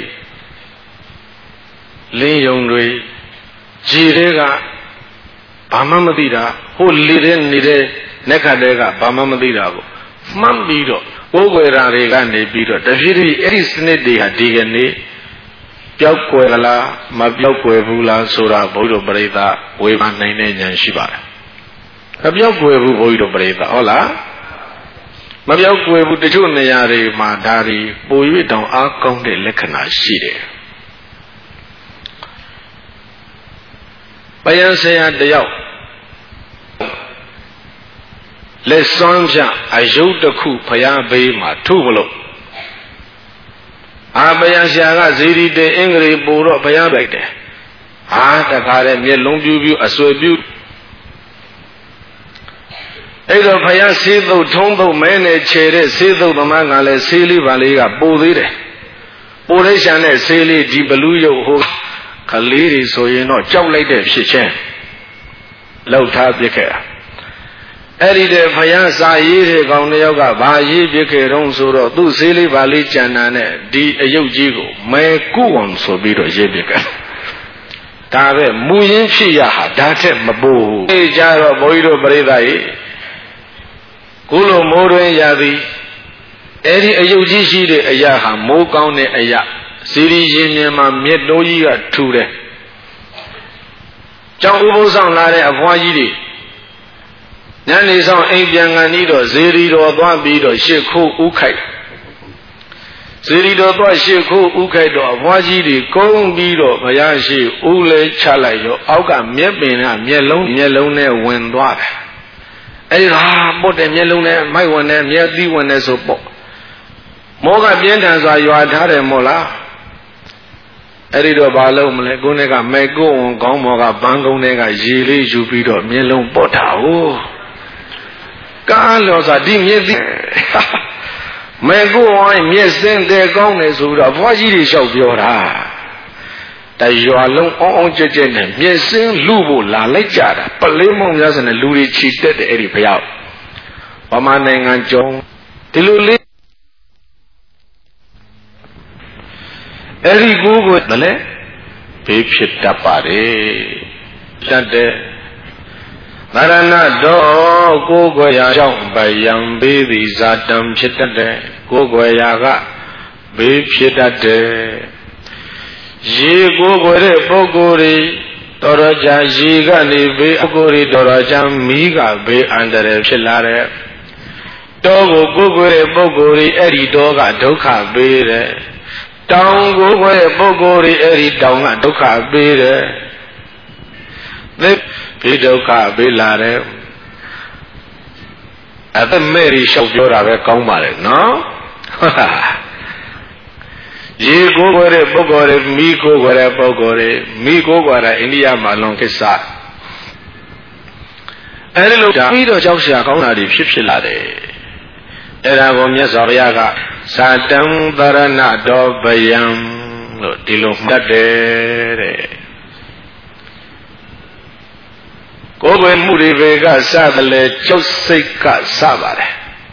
Speaker 1: လင်းယုံတွေကြည်တွေကဘာမှမသိတာဟိုလေတဲ့နေတဲ့နက်ခတ်တွေကဘာမှမသိတာကိုမှတ်ပြီးတော့ကိုယ်ွယ်ရာတွေကနေပြီးတော့တဖြည်းဖြည်းအဲ့ဒီစနစ်တွေဟာဒီကနေ့ပျောက်ကွယ်လားမပျောက်ကွယ်ဘူးလားဆိုတာဘုရားပရိသတ်ဝေဖန်နိုင်တဲ့ဉာဏ်ရှိပါတယ်မပျောက်ကွယ်ဘူးဘုရားတို့ပရိသတ်ဟုတ်လားမပျောက်ကွယ်ဘူးတချို့နေရာတွေမှာဒါတွေပို၍တောင်အားကောင်းတဲ့လက္ခဏာရှိတယ်ပယံဆရာတယောက်လက်စွမ်းဖြအယုတ်တစ်ခုဖျားဘေးမှာထုမလို့အာပယံဆရာကဇီရီတေအင်္ဂရိပူတော့ဖျားလိုက်တယ်ဟာတခါတည်းမျက်လုံးပြူးပြူးအဆွေပြူးအဲ့တော့ဖယားဆေးသုတ်ထုံးသုတ်မဲနဲ့ခြေတဲ့ဆေးသုတ်သမားကလည်းဆေးလေးပါလေးကပိုသေးတယ်ပိုတဲ့ရှာနဲ့ဆေးလေးဒီဘလူးရုပ်ဟိုကလေးတွေဆိုရင်တော့ကြောက်လိုက်တဲ့ဖြစ်ချင်းလောက်ထားပြစ်ခဲ့တာအဲ့ဒီတဲ့ဖယားစာရေးတဲ့ကောင်တယောက်ကဘာရေးပြစ်ခဲ့တော့ဆိုတော့သူ့ဆေးလေးပါလေးကြံတာနဲ့ဒီအယုတ်ကြီးကိုမဲကုအောင်ဆိုပြီးတော့ရေးပြစ်ခဲ့ဒါပဲမူရင်းဖြစ်ရဟာဒါထက်မပိုဘူးအေးကြတော့ဘုန်းကြီးတို့ပြိဿကြီးကုလိုမိုးတွင်ရသည်အဲ့ဒီအယုတ်ကြီးရှိတဲ့အရာဟာမိုးကောင်းတဲ့အရာစီရီရင်မြင်မှာမြက်တိုးကြီးကထူတယ်ကြောင်ဥပုသ်ဆောင်လာတဲ့အဖွားကြီးတွေညနေဆောင်အိမ်ပြန်ကန်ပြီးတော့ဇေရီတော်သွားပြီးတော့ရှစ်ခိုးဥခိုက်ဇေရီတော်သွားရှစ်ခိုးဥခိုက်တော့အဖွားကြီးတွေကုန်းပြီးတော့ဘုရားရှိဥလဲချလိုက်တော့အောက်ကမြက်ပင်ကမျက်လုံးမျက်လုံးနဲ့ဝင်သွားတယ်အဲ့ဒီဟာပုတ်တဲ့မျက်လုံးနဲ့မိုက်ဝင်နဲ့မျက်သီးဝင်နဲ့ဆိုပေါ့မောကပြင်းထန်စွာရွာထားတယ်မို့လားအဲ့ဒီတော့ဘာလုပ်မလဲကိုယ်နဲ့ကမဲကိုဝန်ကောင်းမောကဘန်းကုန်းတွေကရေလေးယူပြီးတော့မျက်လုံးပုတ်တာဟုတ်ကားလောစာဒီမျက်သီးမဲကိုဝန်မျက်စင်းတဲ့ကောင်းတယ်ဆိုတော့ဘွားကြီးတွေလျှောက်ပြောတာတရွာလုံးအောင်းအောင်းကြက်ကြက်နဲ့မျက်စင်းလူဖို့လာလိုက်ကြတာပလေးမုံများစနဲ့လူတွေချီတက်တယ်အဲ့ဒီဘုရားဗမာနိုင်ငံကျောင်းဒီလိုလေးအဲ့ဒီကိုကိုတလဲဘေးဖြစ်တတ်ပါတယ်တတ်တဲ့ဗရဏတော်ကိုယ်ွယ်ရာကြောင့်ဗယံဘေးသည်ဇာတံဖြစ်တတ်တဲ့ကိုယ်ွယ်ရာကဘေးဖြစ်တတ်တဲ့ရေကိုယ်ွယ်တဲ့ပုဂ္ဂိုလ်တွေတော်တော်ကြာရေကနေဘေးအကိုယ်တွေတော်တော်ကြာမီးကဘေးအန္တရာယ်ဖြစ်လာတဲ့တောကိုကိုယ်ွယ်တဲ့ပုဂ္ဂိုလ်တွေအဲ့ဒီတောကဒုက္ခပေးတယ်တောင်ကိုယ်ွယ်တဲ့ပုဂ္ဂိုလ်တွေအဲ့ဒီတောင်ကဒုက္ခပေးတယ်ဒီဒုက္ခပေးလာတယ်အသက်မဲ့ရီလျှောက်ပြောတာပဲကောင်းပါလေနော်ဟုတ်လားရေကိုယ်ွယ်တဲ့ပုဂ္ဂိုလ်တွေမိကိုယ်ွယ်တဲ့ပုဂ္ဂိုလ်တွေမိကိုယ်ွယ်တဲ့အိန္ဒိယမှာလွန်ကိစ္စအဲဒီလိုပြီးတော့ကြောက်စရာကောင်းတာတွေဖြစ်ဖြစ်လာတယ်အဲဒါကိုမြတ်စွာဘုရားကသာတံသရဏတော်ဗယံလို့ဒီလိုမှတ်တယ်တဲ့ကိုယ်ွယ်မှုတွေကစတယ်လေကြောက်စိတ်ကစပါတယ်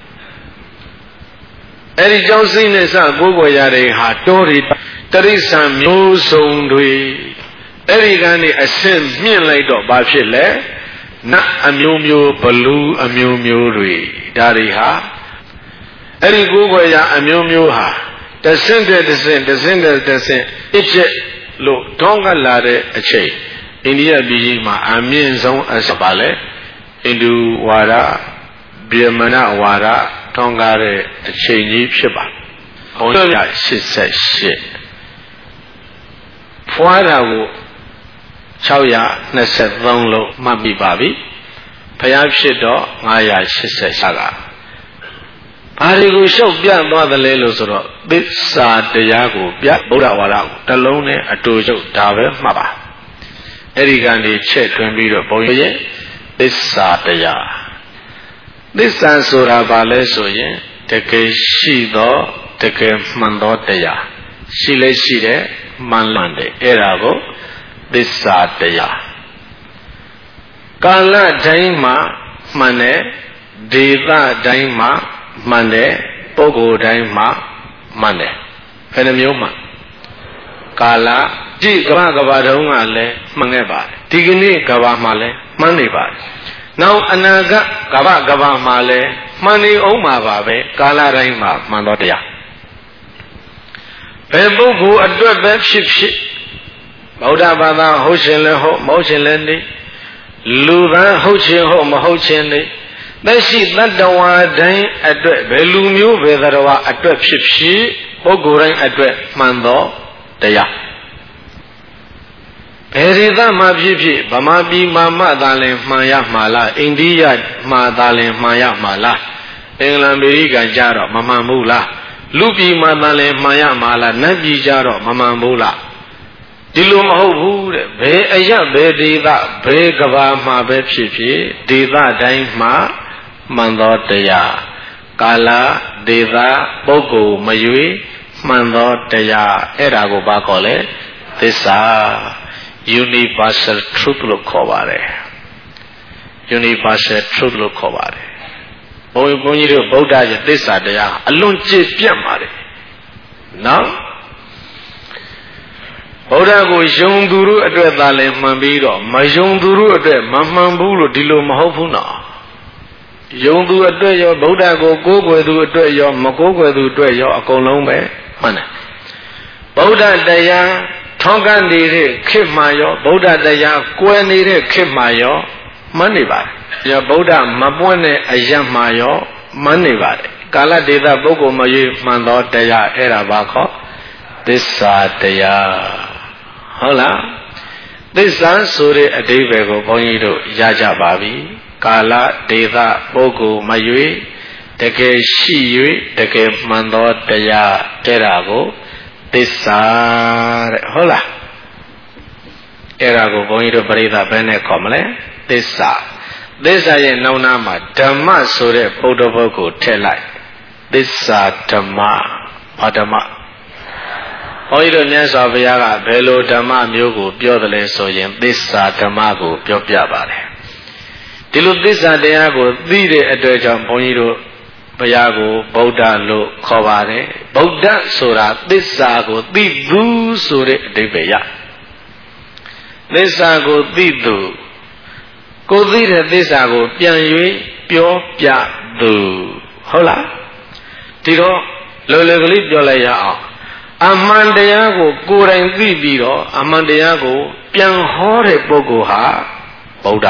Speaker 1: အဲ့ဒီကြောင့်စိတ်နဲ့စကိုယ်ွယ်ရတဲ့ဟာတောတွေတရိစ္ဆာန်မျိုးစုံတွေအဲ့ဒီကနေအဆင့်မြင့်လိုက်တော့ဘာဖြစ်လဲနတ်အမျိုးမျိုးဘလူးအမျိုးမျိုးတွေဒါတွေဟာအဲ့ဒီကိုယ်ွယ်ရအမျိုးမျိုးဟာတဆင့်တဲ့တဆင့်တဆင့်တဲ့တဆင့်အစ်ချက်လို့တောင်းကလာတဲ့အချိန်အိန္ဒိယပြည်ကြီးမှာအမြင့်ဆုံးအစပါလဲဟိန္ဒူဝါဒဗြဟ္မဏဝါဒတောင်းကားတဲ့အချိန်ကြီးဖြစ်ပါဘုန်းကြီးရှစ်ဆယ့်ရှစ်ဖွာတာကို၆၂၃လို့မှတ်မိပါပြီဘုရားဖြစ်တော့၅၈၈ကဘာတွေကိုရှောက်ပြသွားတယ်လဲလို့ဆိုတော့သစ္စာတရားကိုပြဗုဒ္ဓဝါဒကိုတစ်လုံးနဲ့အတူချုပ်ဒါပဲမှတ်ပါအဲ့ဒီကနေချက်တွင်ပြီးတော့ဘုန်းကြီးရဲ့သစ္စာတရားသစ္စာဆိုတာဘာလဲဆိုရင်တကယ်ရှိသောတကယ်မှန်သောတရားရှိလဲရှိတယ်မှန်လန့်တယ်အဲ့ဒါကိုသစ္စာတရားကာလတိုင်းမှာမှန်တယ်ဒေသတိုင်းမှာမှန်တယ်ပုဂ္ဂိုလ်တိုင်းမှာမှန်တယ်ဘယ်နှမျိုးမှကာလကြည့်ကမ္ဘာကဘာတုန်းကလည်းမှန်ခဲ့ပါတယ်ဒီကနေ့ကဘာမှာလည်းမှန်နေပါတယ်နောက်အနာဂတ်ကဘာကဘာမှာလည်းမှန်နေအောင်မှာပါပဲကာလတိုင်းမှာမှန်တော့တရားဘယ်ပုဂ္ဂိုလ်အတွက်ပဲဖြစ်ဖြစ်ဗုဒ္ဓဘာသာဟုတ်ရှင်လည်းဟုတ်မဟုတ်ရှင်လည်းနေလူသားဟုတ်ခြင်းဟုတ်မဟုတ်ခြင်းနေသက်ရှိတတ္တဝါတိုင်းအတွက်ဘယ်လူမျိုးဘယ်သတ္တဝါအတွက်ဖြစ်ဖြစ်ပုဂ္ဂိုလ်တိုင်းအတွက်မှန်သောတရားဘယ်ဒေသမှာဖြစ်ဖြစ်ဗမာပြည်မှာမှသာလင်မှန်ရမှာလားအိန္ဒိယမှာသာလင်မှန်ရမှာလားအင်္ဂလန်အမေရိကန်ကြတော့မမှန်ဘူးလားလူပြည်မှာသာလင်မှန်ရမှာလားနတ်ပြည်ကြတော့မမှန်ဘူးလားဒီလိုမဟုတ်ဘူးတဲ့ဘယ်အရာဘယ်ဒေသဘယ်ကဘာမှာပဲဖြစ်ဖြစ်ဒေသတိုင်းမှာမှန်သောတရားကာလဒေသပုဂ္ဂိုလ်မရွေမှန်သောတရားအဲ့ဒါကိုဘာခေါ်လဲသစ္စာ universal truth လို့ခေါ်ပါတယ် universal truth လို့ခေါ်ပါတယ်ဘုန်းကြီးဘုန်းကြီးတို့ဗုဒ္ဓရဲ့သစ္စာတရားအလွန်ကျေပြတ်ပါတယ်နော်ဗုဒ္ဓကိုယုံသူတို့အတွက်သာလဲမှန်ပြီးတော့မယုံသူတို့အတွက်မမှန်ဘူးလို့ဒီလိုမဟုတ်ဘူးနော်ယုံသူအတွက်ရောဗုဒ္ဓကိုကိုးကွယ်သူအတွက်ရောမကိုးကွယ်သူအတွက်ရောအကုန်လုံးပဲမှန်တယ်ဗုဒ္ဓတရားထောင်းကန်နေတဲ့ခေတ်မှာရောဗုဒ္ဓတရားကွယ်နေတဲ့ခေတ်မှာရောမှန်နေပါတယ်ရောဗုဒ္ဓမပွင့်တဲ့အရာမှာရောမှန်နေပါတယ်ကာလဒေသပုဂ္ဂိုလ်မရွေးမှန်သောတရားအဲ့ဒါဘာခေါ်သစ္စာတရားဟုတ်လားသစ္စာဆိုတဲ့အဓိပ္ပာယ်ကိုဘုန်းကြီးတို့ရကြပါပြီကာလဒေသပုဂ္ဂိုလ်မရွေးတကယ်ရှိ၍တကယ်မှန်သောတရားအဲ့ဒါကိုသစ္စာတဲ့ဟုတ်လားအဲ့ဒါကိုဘုန်းကြီးတို့ပရိသတ်ဘယ်နဲ့ခေါ်မလဲသစ္စာသစ္စာရဲ့နောက်နာမှာဓမ္မဆိုတဲ့ပုဒ်တပုဒ်ကိုထည့်လိုက်သစ္စာဓမ္မဘာဓမ္မဘုန်းကြီးတို့မြတ်စွာဘုရားကဘယ်လိုဓမ္မမျိုးကိုပြောတယ်လဲဆိုရင်သစ္စာဓမ္မကိုပြောပြပါတယ်ဒီလိုသစ္စာတရားကိုသိတဲ့အတွက်ကြောင့်ဘုန်းကြီးတို့ဘုရားကိုဗုဒ္ဓလို့ခေါ်ပါတယ်ဗုဒ္ဓဆိုတာသစ္စာကိုသိသူဆိုတဲ့အဓိပ္ပာယ်ရသစ္စာကိုသိသူကိုသိတဲ့သစ္စာကိုပြန်၍ပြောပြသူဟုတ်လားဒီတော့လွယ်လွယ်ကလေးပြောလိုက်ရအောင်အမှန်တရားကိုကိုယ်တိုင်သိပြီးတော့အမှန်တရားကိုပြန်ဟောတဲ့ပုဂ္ဂိုလ်ဟာဗုဒ္ဓ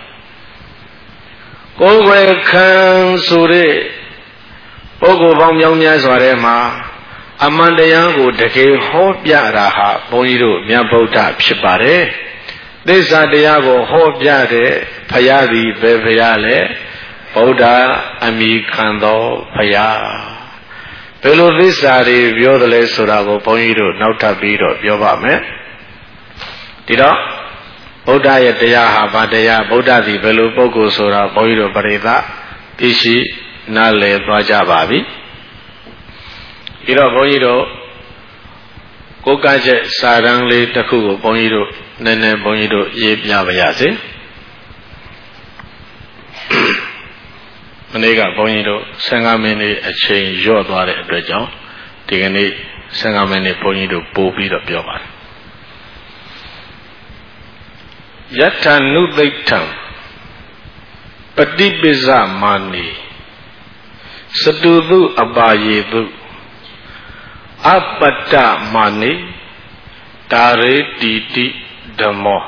Speaker 1: ကိုယ်ွယ်ခံဆိုတဲ့ပုဂ္ဂိုလ်ပေါင်းမြောင်းများစွာထဲမှာအမှန်တရားကိုတကယ်ဟောပြတာဟာဘုန်းကြီးတို့မြတ်ဗုဒ္ဓဖြစ်ပါတယ်သစ္စာတရားကိုဟောပြတဲ့ဘုရားသည်ဘယ်ဘုရားလဲဗုဒ္ဓအမိခံသောဘုရားဘယ်လိုသစ္စာတွေပြောတယ်လဲဆိုတာကိုဘုန်းကြီးတို့နောက်ထပ်ပြီးတော့ပြောပါမယ်ဒီတော့ဗုဒ္ဓရဲ့တရားဟာဗာတရားဗုဒ္ဓသည်ဘယ်လိုပုဂ္ဂိုလ်ဆိုတာဘုန်းကြီးတို့ပရိသတ်သိရှိနားလည်သွားကြပါပြီဒီတော့ဘုန်းကြီးတို့ကိုယ်ကချက်စာတန်းလေးတစ်ခုကိုဘုန်းကြီးတို့နည်းနည်းဘုန်းကြီးတို့ရေးပြပါရစေမနေ့ကဘုန်းကြီးတို့ဆယ်ငါးမိနစ်အချိန်လျော့သွားတဲ့အတွက်ကြောင့်ဒီကနေ့ဆယ်ငါးမိနစ်ဘုန်းကြီးတို့ပို့ပြီးတော့ပြောပါတယ်ယထာနုသိဋ္ဌံပฏิပိစမာနီစတုသုအပါယေတုအပတ္တမာနီဒါရေတိတိဓမ္မော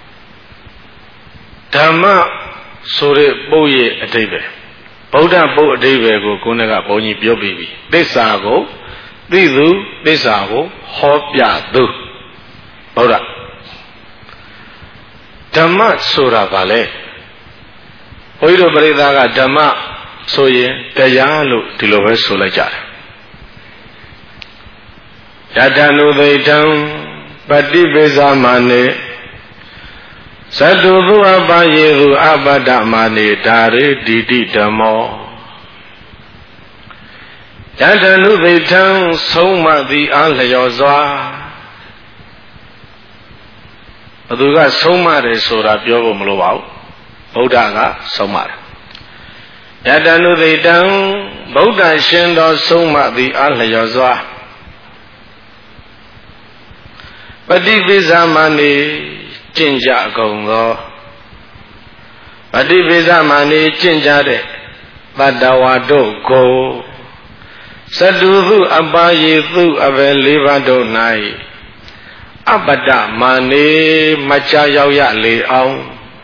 Speaker 1: ဓမ္မဆိုတဲ့ပုဒ်ရဲ့အဓိပ္ပာယ်ဗုဒ္ဓပုဒ်အဓိပ္ပာယ်ကိုကိုယ်ကဘုန်းကြီးပြောပြီးပြီသစ္စာကိုသိသူသစ္စာကိုဟောပြသူဗုဒ္ဓဓမ္မဆိုတာကလည်းဘုန်းကြီးတို့ပရိသတ်ကဓမ္မဆိုရင်တရားလို့ဒီလိုပဲဆိုလိုက်ကြတယ်ယတနုသိတံပฏิပိစ္ဆာမနေသတ္တုဘုအပယေသူအပတ္တမနေဒါရေတိတိဓမ္မောယတနုသိတံဆုံးမသည်အားလျော်စွာဘသူကဆုံးမတယ်ဆိုတာပြောဖို့မလိုပါဘူးဗုဒ္ဓကဆုံးမတယ်ယတနုသိတံဗုဒ္ဓရှင်တော်ဆုံးမသည်အားလျော်စွာပฏิပိစ္ဆာမနေကျင့်ကြကုန်သောပฏิပိစ္ဆာမနေကျင့်ကြတဲ့တတ္တဝါတို့ကိုသတ္တုဟုအပါယေသူအဘယ်လေးပါးတို့၌အပတ္တမာနေမချရောက်ရလေအောင်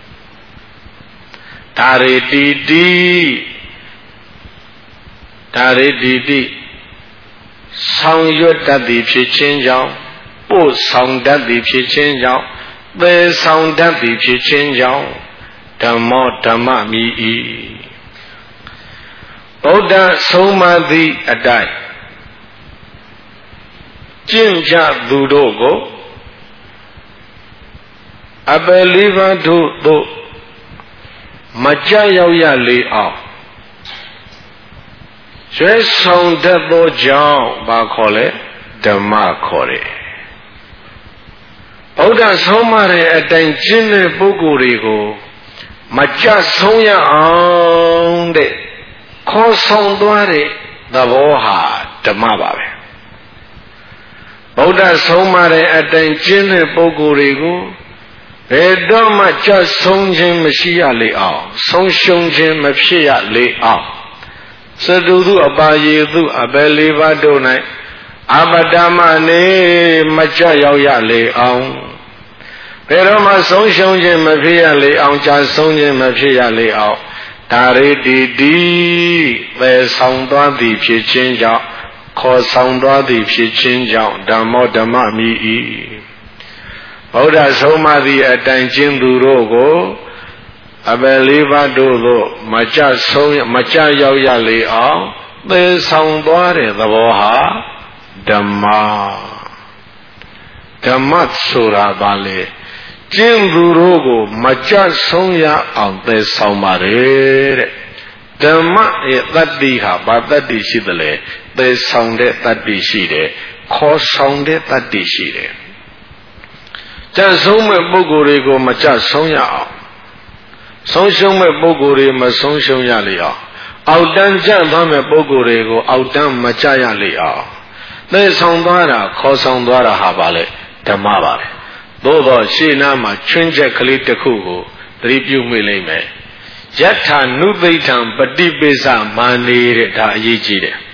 Speaker 1: ဒါရေတိတိဒါရေတိတိဆောင်ရွက်တတ်သည်ဖြစ်ခြင်းကြောင့်ပို့ဆောင်တတ်သည်ဖြစ်ခြင်းကြောင့်သေဆောင်တတ်သည်ဖြစ်ခြင်းကြောင့်ဓမ္မောဓမ္မမိ၏ဗုဒ္ဓဆုံးမသည့်အတိုင်းကျင့်ကြသူတို့ကိုအပယ်လေးပါးတို့သို့မကြရောက်ရလေအောင်ရွှဲဆောင်တတ်သောကြောင့်ဘာခေါ်လဲဓမ္မခေါ်တယ်ဗုဒ္ဓဆုံးမတဲ့အတိုင်းကျင့်တဲ့ပုဂ္ဂိုလ်တွေကိုမကြဆုံးရအောင်တဲ့ခေါ်ဆောင်သွားတဲ့သဘောဟာဓမ္မပါပဲဗုဒ္ဓဆုံးမတဲ့အတိုင်းကျင့်တဲ့ပုဂ္ဂိုလ်တွေကိုဘယ်တော့မှကြဆုံးခြင်းမရှိရလေအောင်ဆုံးရှုံးခြင်းမဖြစ်ရလေအောင်သတ္တုသူအပါယေသူအဘယ်လေးပါးတို့၌အပတ္တမနေမကြရောက်ရလေအောင်ဘယ်တော့မှဆုံးရှုံးခြင်းမဖြစ်ရလေအောင်ကြဆုံးခြင်းမဖြစ်ရလေအောင်ဒါရေတိတိသေဆောင်သွားသည်ဖြစ်ခြင်းကြောင့်ခေါ်ဆောင်သွားသည်ဖြစ်ခြင်းကြောင့်ဓမ္မောဓမ္မမိ၏ဗုဒ္ဓဆုံးမသည့်အတိုင်းကျင့်သူတို့ကိုအပယ်လေးပါးတို့သို့မကြဆုံးမကြရောက်ရလေအောင်သေဆောင်သွားတဲ့သဘောဟာဓမ္မဓမ္မဆိုတာဘာလဲကျင့်သူတို့ကိုမကြဆုံးရအောင်သေဆောင်ပါတယ်တဲ့ဓမ္မရဲ့တတ္တိဟာဘာတတ္တိရှိသလဲသေဆောင်တဲ့တတ္တိရှိတယ်ခေါ်ဆောင်တဲ့တတ္တိရှိတယ်ကြဆုံးမဲ့ပုဂ္ဂိုလ်တွေကိုမကြဆုံးရအောင်ဆုံးရှုံးမဲ့ပုဂ္ဂိုလ်တွေမဆုံးရှုံးရလေအောင်အောက်တန်းကျသွားမဲ့ပုဂ္ဂိုလ်တွေကိုအောက်တန်းမကြရလေအောင်သေဆောင်သွားတာခေါ်ဆောင်သွားတာဟာပါလေဓမ္မပါပဲသို့တော့ရှေ့နားမှာချွင်းချက်ကလေးတစ်ခုကိုသတိပြုမိလိမ့်မယ်ယထာနုသိဋ္ဌံပฏิပိစ္ဆာမာနေတဲ့ဒါအရေးကြီးတယ်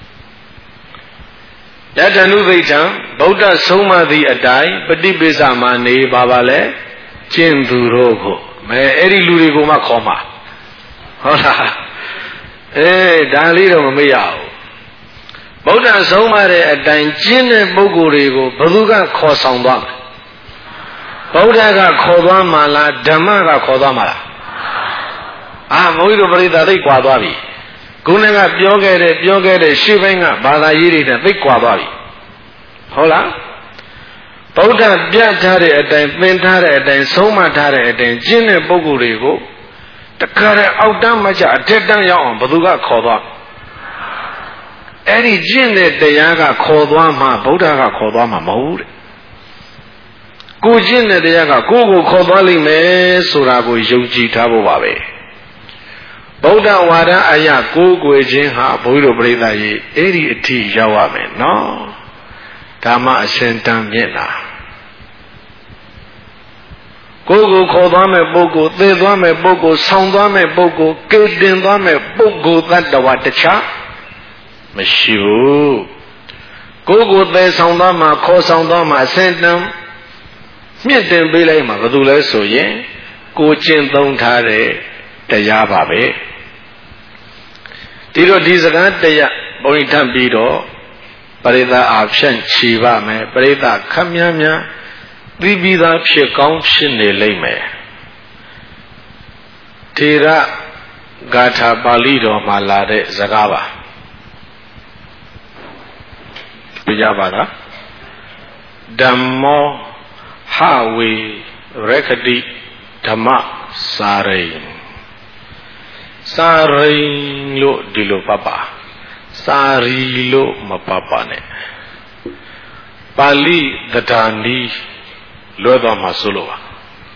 Speaker 1: ယထာနုသိဋ္ဌံဗုဒ္ဓဆုံးမသည့်အတိုင်းပฏิပိစ္ဆာမာနေပါပါလေကျင့်သူတို့ကိုမဲအဲ့ဒီလူတွေကိုမှခေါ်မှာဟုတ်လားအေးဒါလေးတော့မမေ့ရဘူးဗုဒ္ဓဆုံးမတဲ့အတိုင်းကျင့်တဲ့ပုဂ္ဂိုလ်တွေကိုဘယ်သူကခေါ်ဆောင်သွားမလဲဗုဒ္ဓကခေါ်သွားမှာလားဓမ္မကခေါ်သွားမှာလားအာဘုန်းကြီးတို့ပရိသတ်သိကွာသွားပြီခုနကပြောခဲ့တဲ့ပြောခဲ့တဲ့ရှေ့ပိုင်းကဘာသာရေးတွေနဲ့သိကွာသွားပြီဟုတ်လားဗုဒ္ဓပြထားတဲ့အတိုင်းသင်ထားတဲ့အတိုင်းဆုံးမထားတဲ့အတိုင်းကျင့်တဲ့ပုဂ္ဂိုလ်တွေကိုတခါတည်းအောက်တန်းမကျအထက်တန်းရောက်အောင်ဘယ်သူကခေါ်သွားအဲ့ဒီကျင့်တဲ့တရားကခေါ်သွားမှဗုဒ္ဓကခေါ်သွားမှာမဟုတ်တဲ့ကိုကျင့်တဲ့တရားကကိုယ့်ကိုခေါ်သွားလိမ့်မယ်ဆိုတာကိုယုံကြည်ထားဖို့ပါပဲဗုဒ္ဓဝါဒအရာကိုးကွယ်ခြင်းဟာဘုန်းကြီးတို့ပြိဿကြီးအဲ့ဒီအထိရောက်ရမယ်နော်ဓမ္မအရှင်တန်မြင့်လာကိုယ်ကိုခေါ်သွားမဲ့ပုဂ္ဂိုလ်သေသွားမဲ့ပုဂ္ဂိုလ်ဆောင်းသွားမဲ့ပုဂ္ဂိုလ်ကဲတင်သွားမဲ့ပုဂ္ဂိုလ်တ attva တခြားမရှိဘူးကိုယ်ကိုသေဆောင်သွားမှာခေါ်ဆောင်သွားမှာအရှင်တန်မြင့်တင်ပေးလိုက်မှာဘာလို့လဲဆိုရင်ကိုကျင့်သုံးထားတဲ့တရားပါပဲဒီတော့ဒီစကားတရားဘုန်းကြီးထပ်ပြီးတော့ပရိသတ်အားဖြန့်ချီပါမယ်ပရိသတ်ခပ်များများသိပြီးသားဖြစ်ကောင်းဖြစ်နေလိမ့်မယ်ထေရဂါထာပါဠိတော်မှာလာတဲ့စကားပါပြကြပါလားဓမ္မောဟဝေရခတိဓမ္မစာရိစာရိလို့ဒီလိုပတ်ပါစာရီလို့မပတ်ပါနဲ့ပါဠိသဒ္ဓါနီးလွဲသွားမှာဆိုလို့ပါ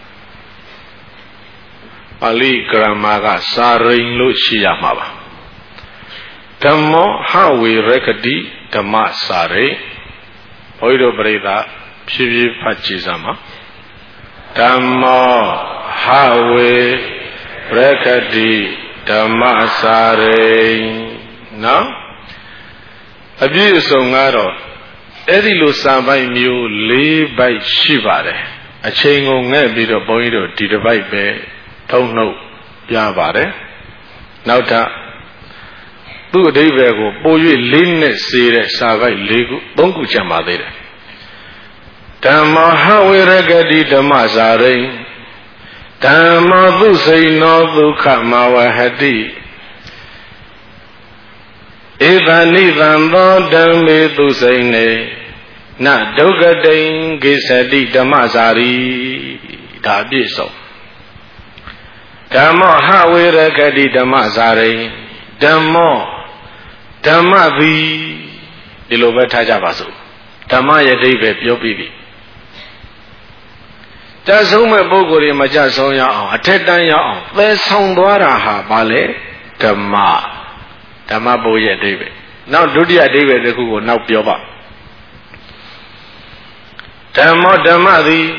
Speaker 1: ပါဠိဂရမာကစာရိလို့ရှိရမှာပါဓမ္မောဟဝေရခတိဓမ္မစာရိဘုရားတို့ပြိဿဖြည်းဖြည်းဖတ်ကြည့်စမ်းပါဓမ္မောဟဝေရခတိဓမ္မစာရိနော်အပြည့်အစုံကတော့အဲ့ဒီလိုစာပိုက်မျိုး၄ပိုက်ရှိပါတယ်အချိန်ကိုငဲ့ပြီးတော့ဘုန်းကြီးတို့ဒီတစ်ပိုက်ပဲထုံနှုတ်ပြပါတယ်နောက်ထပ်သူ့အဓိပ္ပာယ်ကိုပို၍လေးနဲ့စေတဲ့စာပိုက်၄ခု၃ခုကျန်ပါသေးတယ်ဓမ္မဟဝေရဂတိဓမ္မစာရိဓမ္မသုစိနောဒုက္ခမဝဟတိဧသနိသံသောဓမ္မေသုစိနေနဒုက္ခတိံကိစ္စတိဓမ္မစာရိဒါအပြည့်စုံဓမ္မောဟဝေရဂတိဓမ္မစာရိဓမ္မောဓမ္မသည်ဒီလိုပဲထားကြပါစို့ဓမ္မရဲ့အဓိပ္ပာယ်ပြောပြီးပြီတဆုံးမဲ့ပုဂ္ဂိုလ်တွေမကြဆုံးရအောင်အထက်တန်းရအောင်သဲဆောင်သွားတာဟာဘာလဲဓမ္မဓမ္မဘုရဲ့အဓိပ္ပာယ်နောက်ဒုတိယအဓိပ္ပာယ်တစ်ခုကိုနောက်ပြောပါဓမ္မောဓမ္မသည်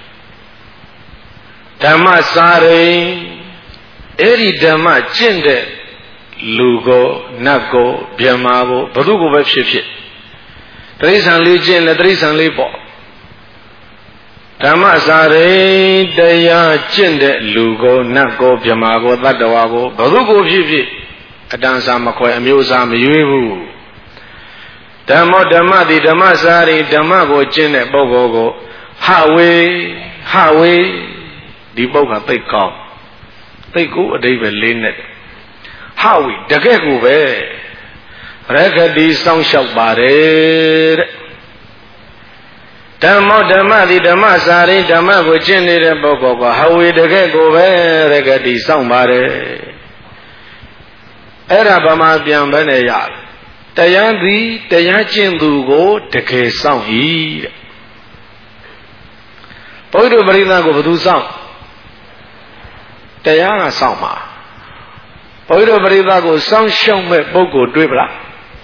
Speaker 1: ဓမ္မစာရိအဲ့ဒီဓမ္မကျင့်တဲ့လူကိုနတ်ကိုဗြဟ္မာကိုဘုသူကိုပဲဖြစ်ဖြစ်တိရစ္ဆာန်လေးကျင့်လဲတိရစ္ဆာန်လေးပေါ့ဓမ္မစာရိတရားကျင့်တဲ့လူကိုနတ်ကိုဗြဟ္မာကိုတတ္တဝါကိုဘုသူကိုဖြစ်ဖြစ်အတန်စာမခွဲအမျိုးအစားမရွေးဘူးဓမ္မောဓမ္မတိဓမ္မစာရိဓမ္မကိုကျင့်တဲ့ပုဂ္ဂိုလ်ကိုဟဝေဟဝေဒီပုဂ္ဂိုလ်သိကောင်းသိကိုအဓိပ္ပာယ်လေးနဲ့ဟဝေတကယ့်ကိုပဲရခတိစောင့်ရှောက်ပါတယ်တဲ့ဓမ္မောဓမ္မတိဓမ္မစာရိဓမ္မကိုကျင့်နေတဲ့ပုဂ္ဂိုလ်ကဟဝေတကယ့်ကိုပဲရခတိစောင့်ပါတယ်အဲ့ဒါဗမာပြန်ပဲနဲ့ရတရားသည်တရားကျင့်သူကိုတကယ်စောင့်၏တဲ့ဘုရားပရိသတ်ကိုဘယ်သူစောင့်တရားကစောင့်မှာဘုရားပရိသတ်ကိုစောင့်ရှောက်မဲ့ပုဂ္ဂိုလ်တွေ့ပလား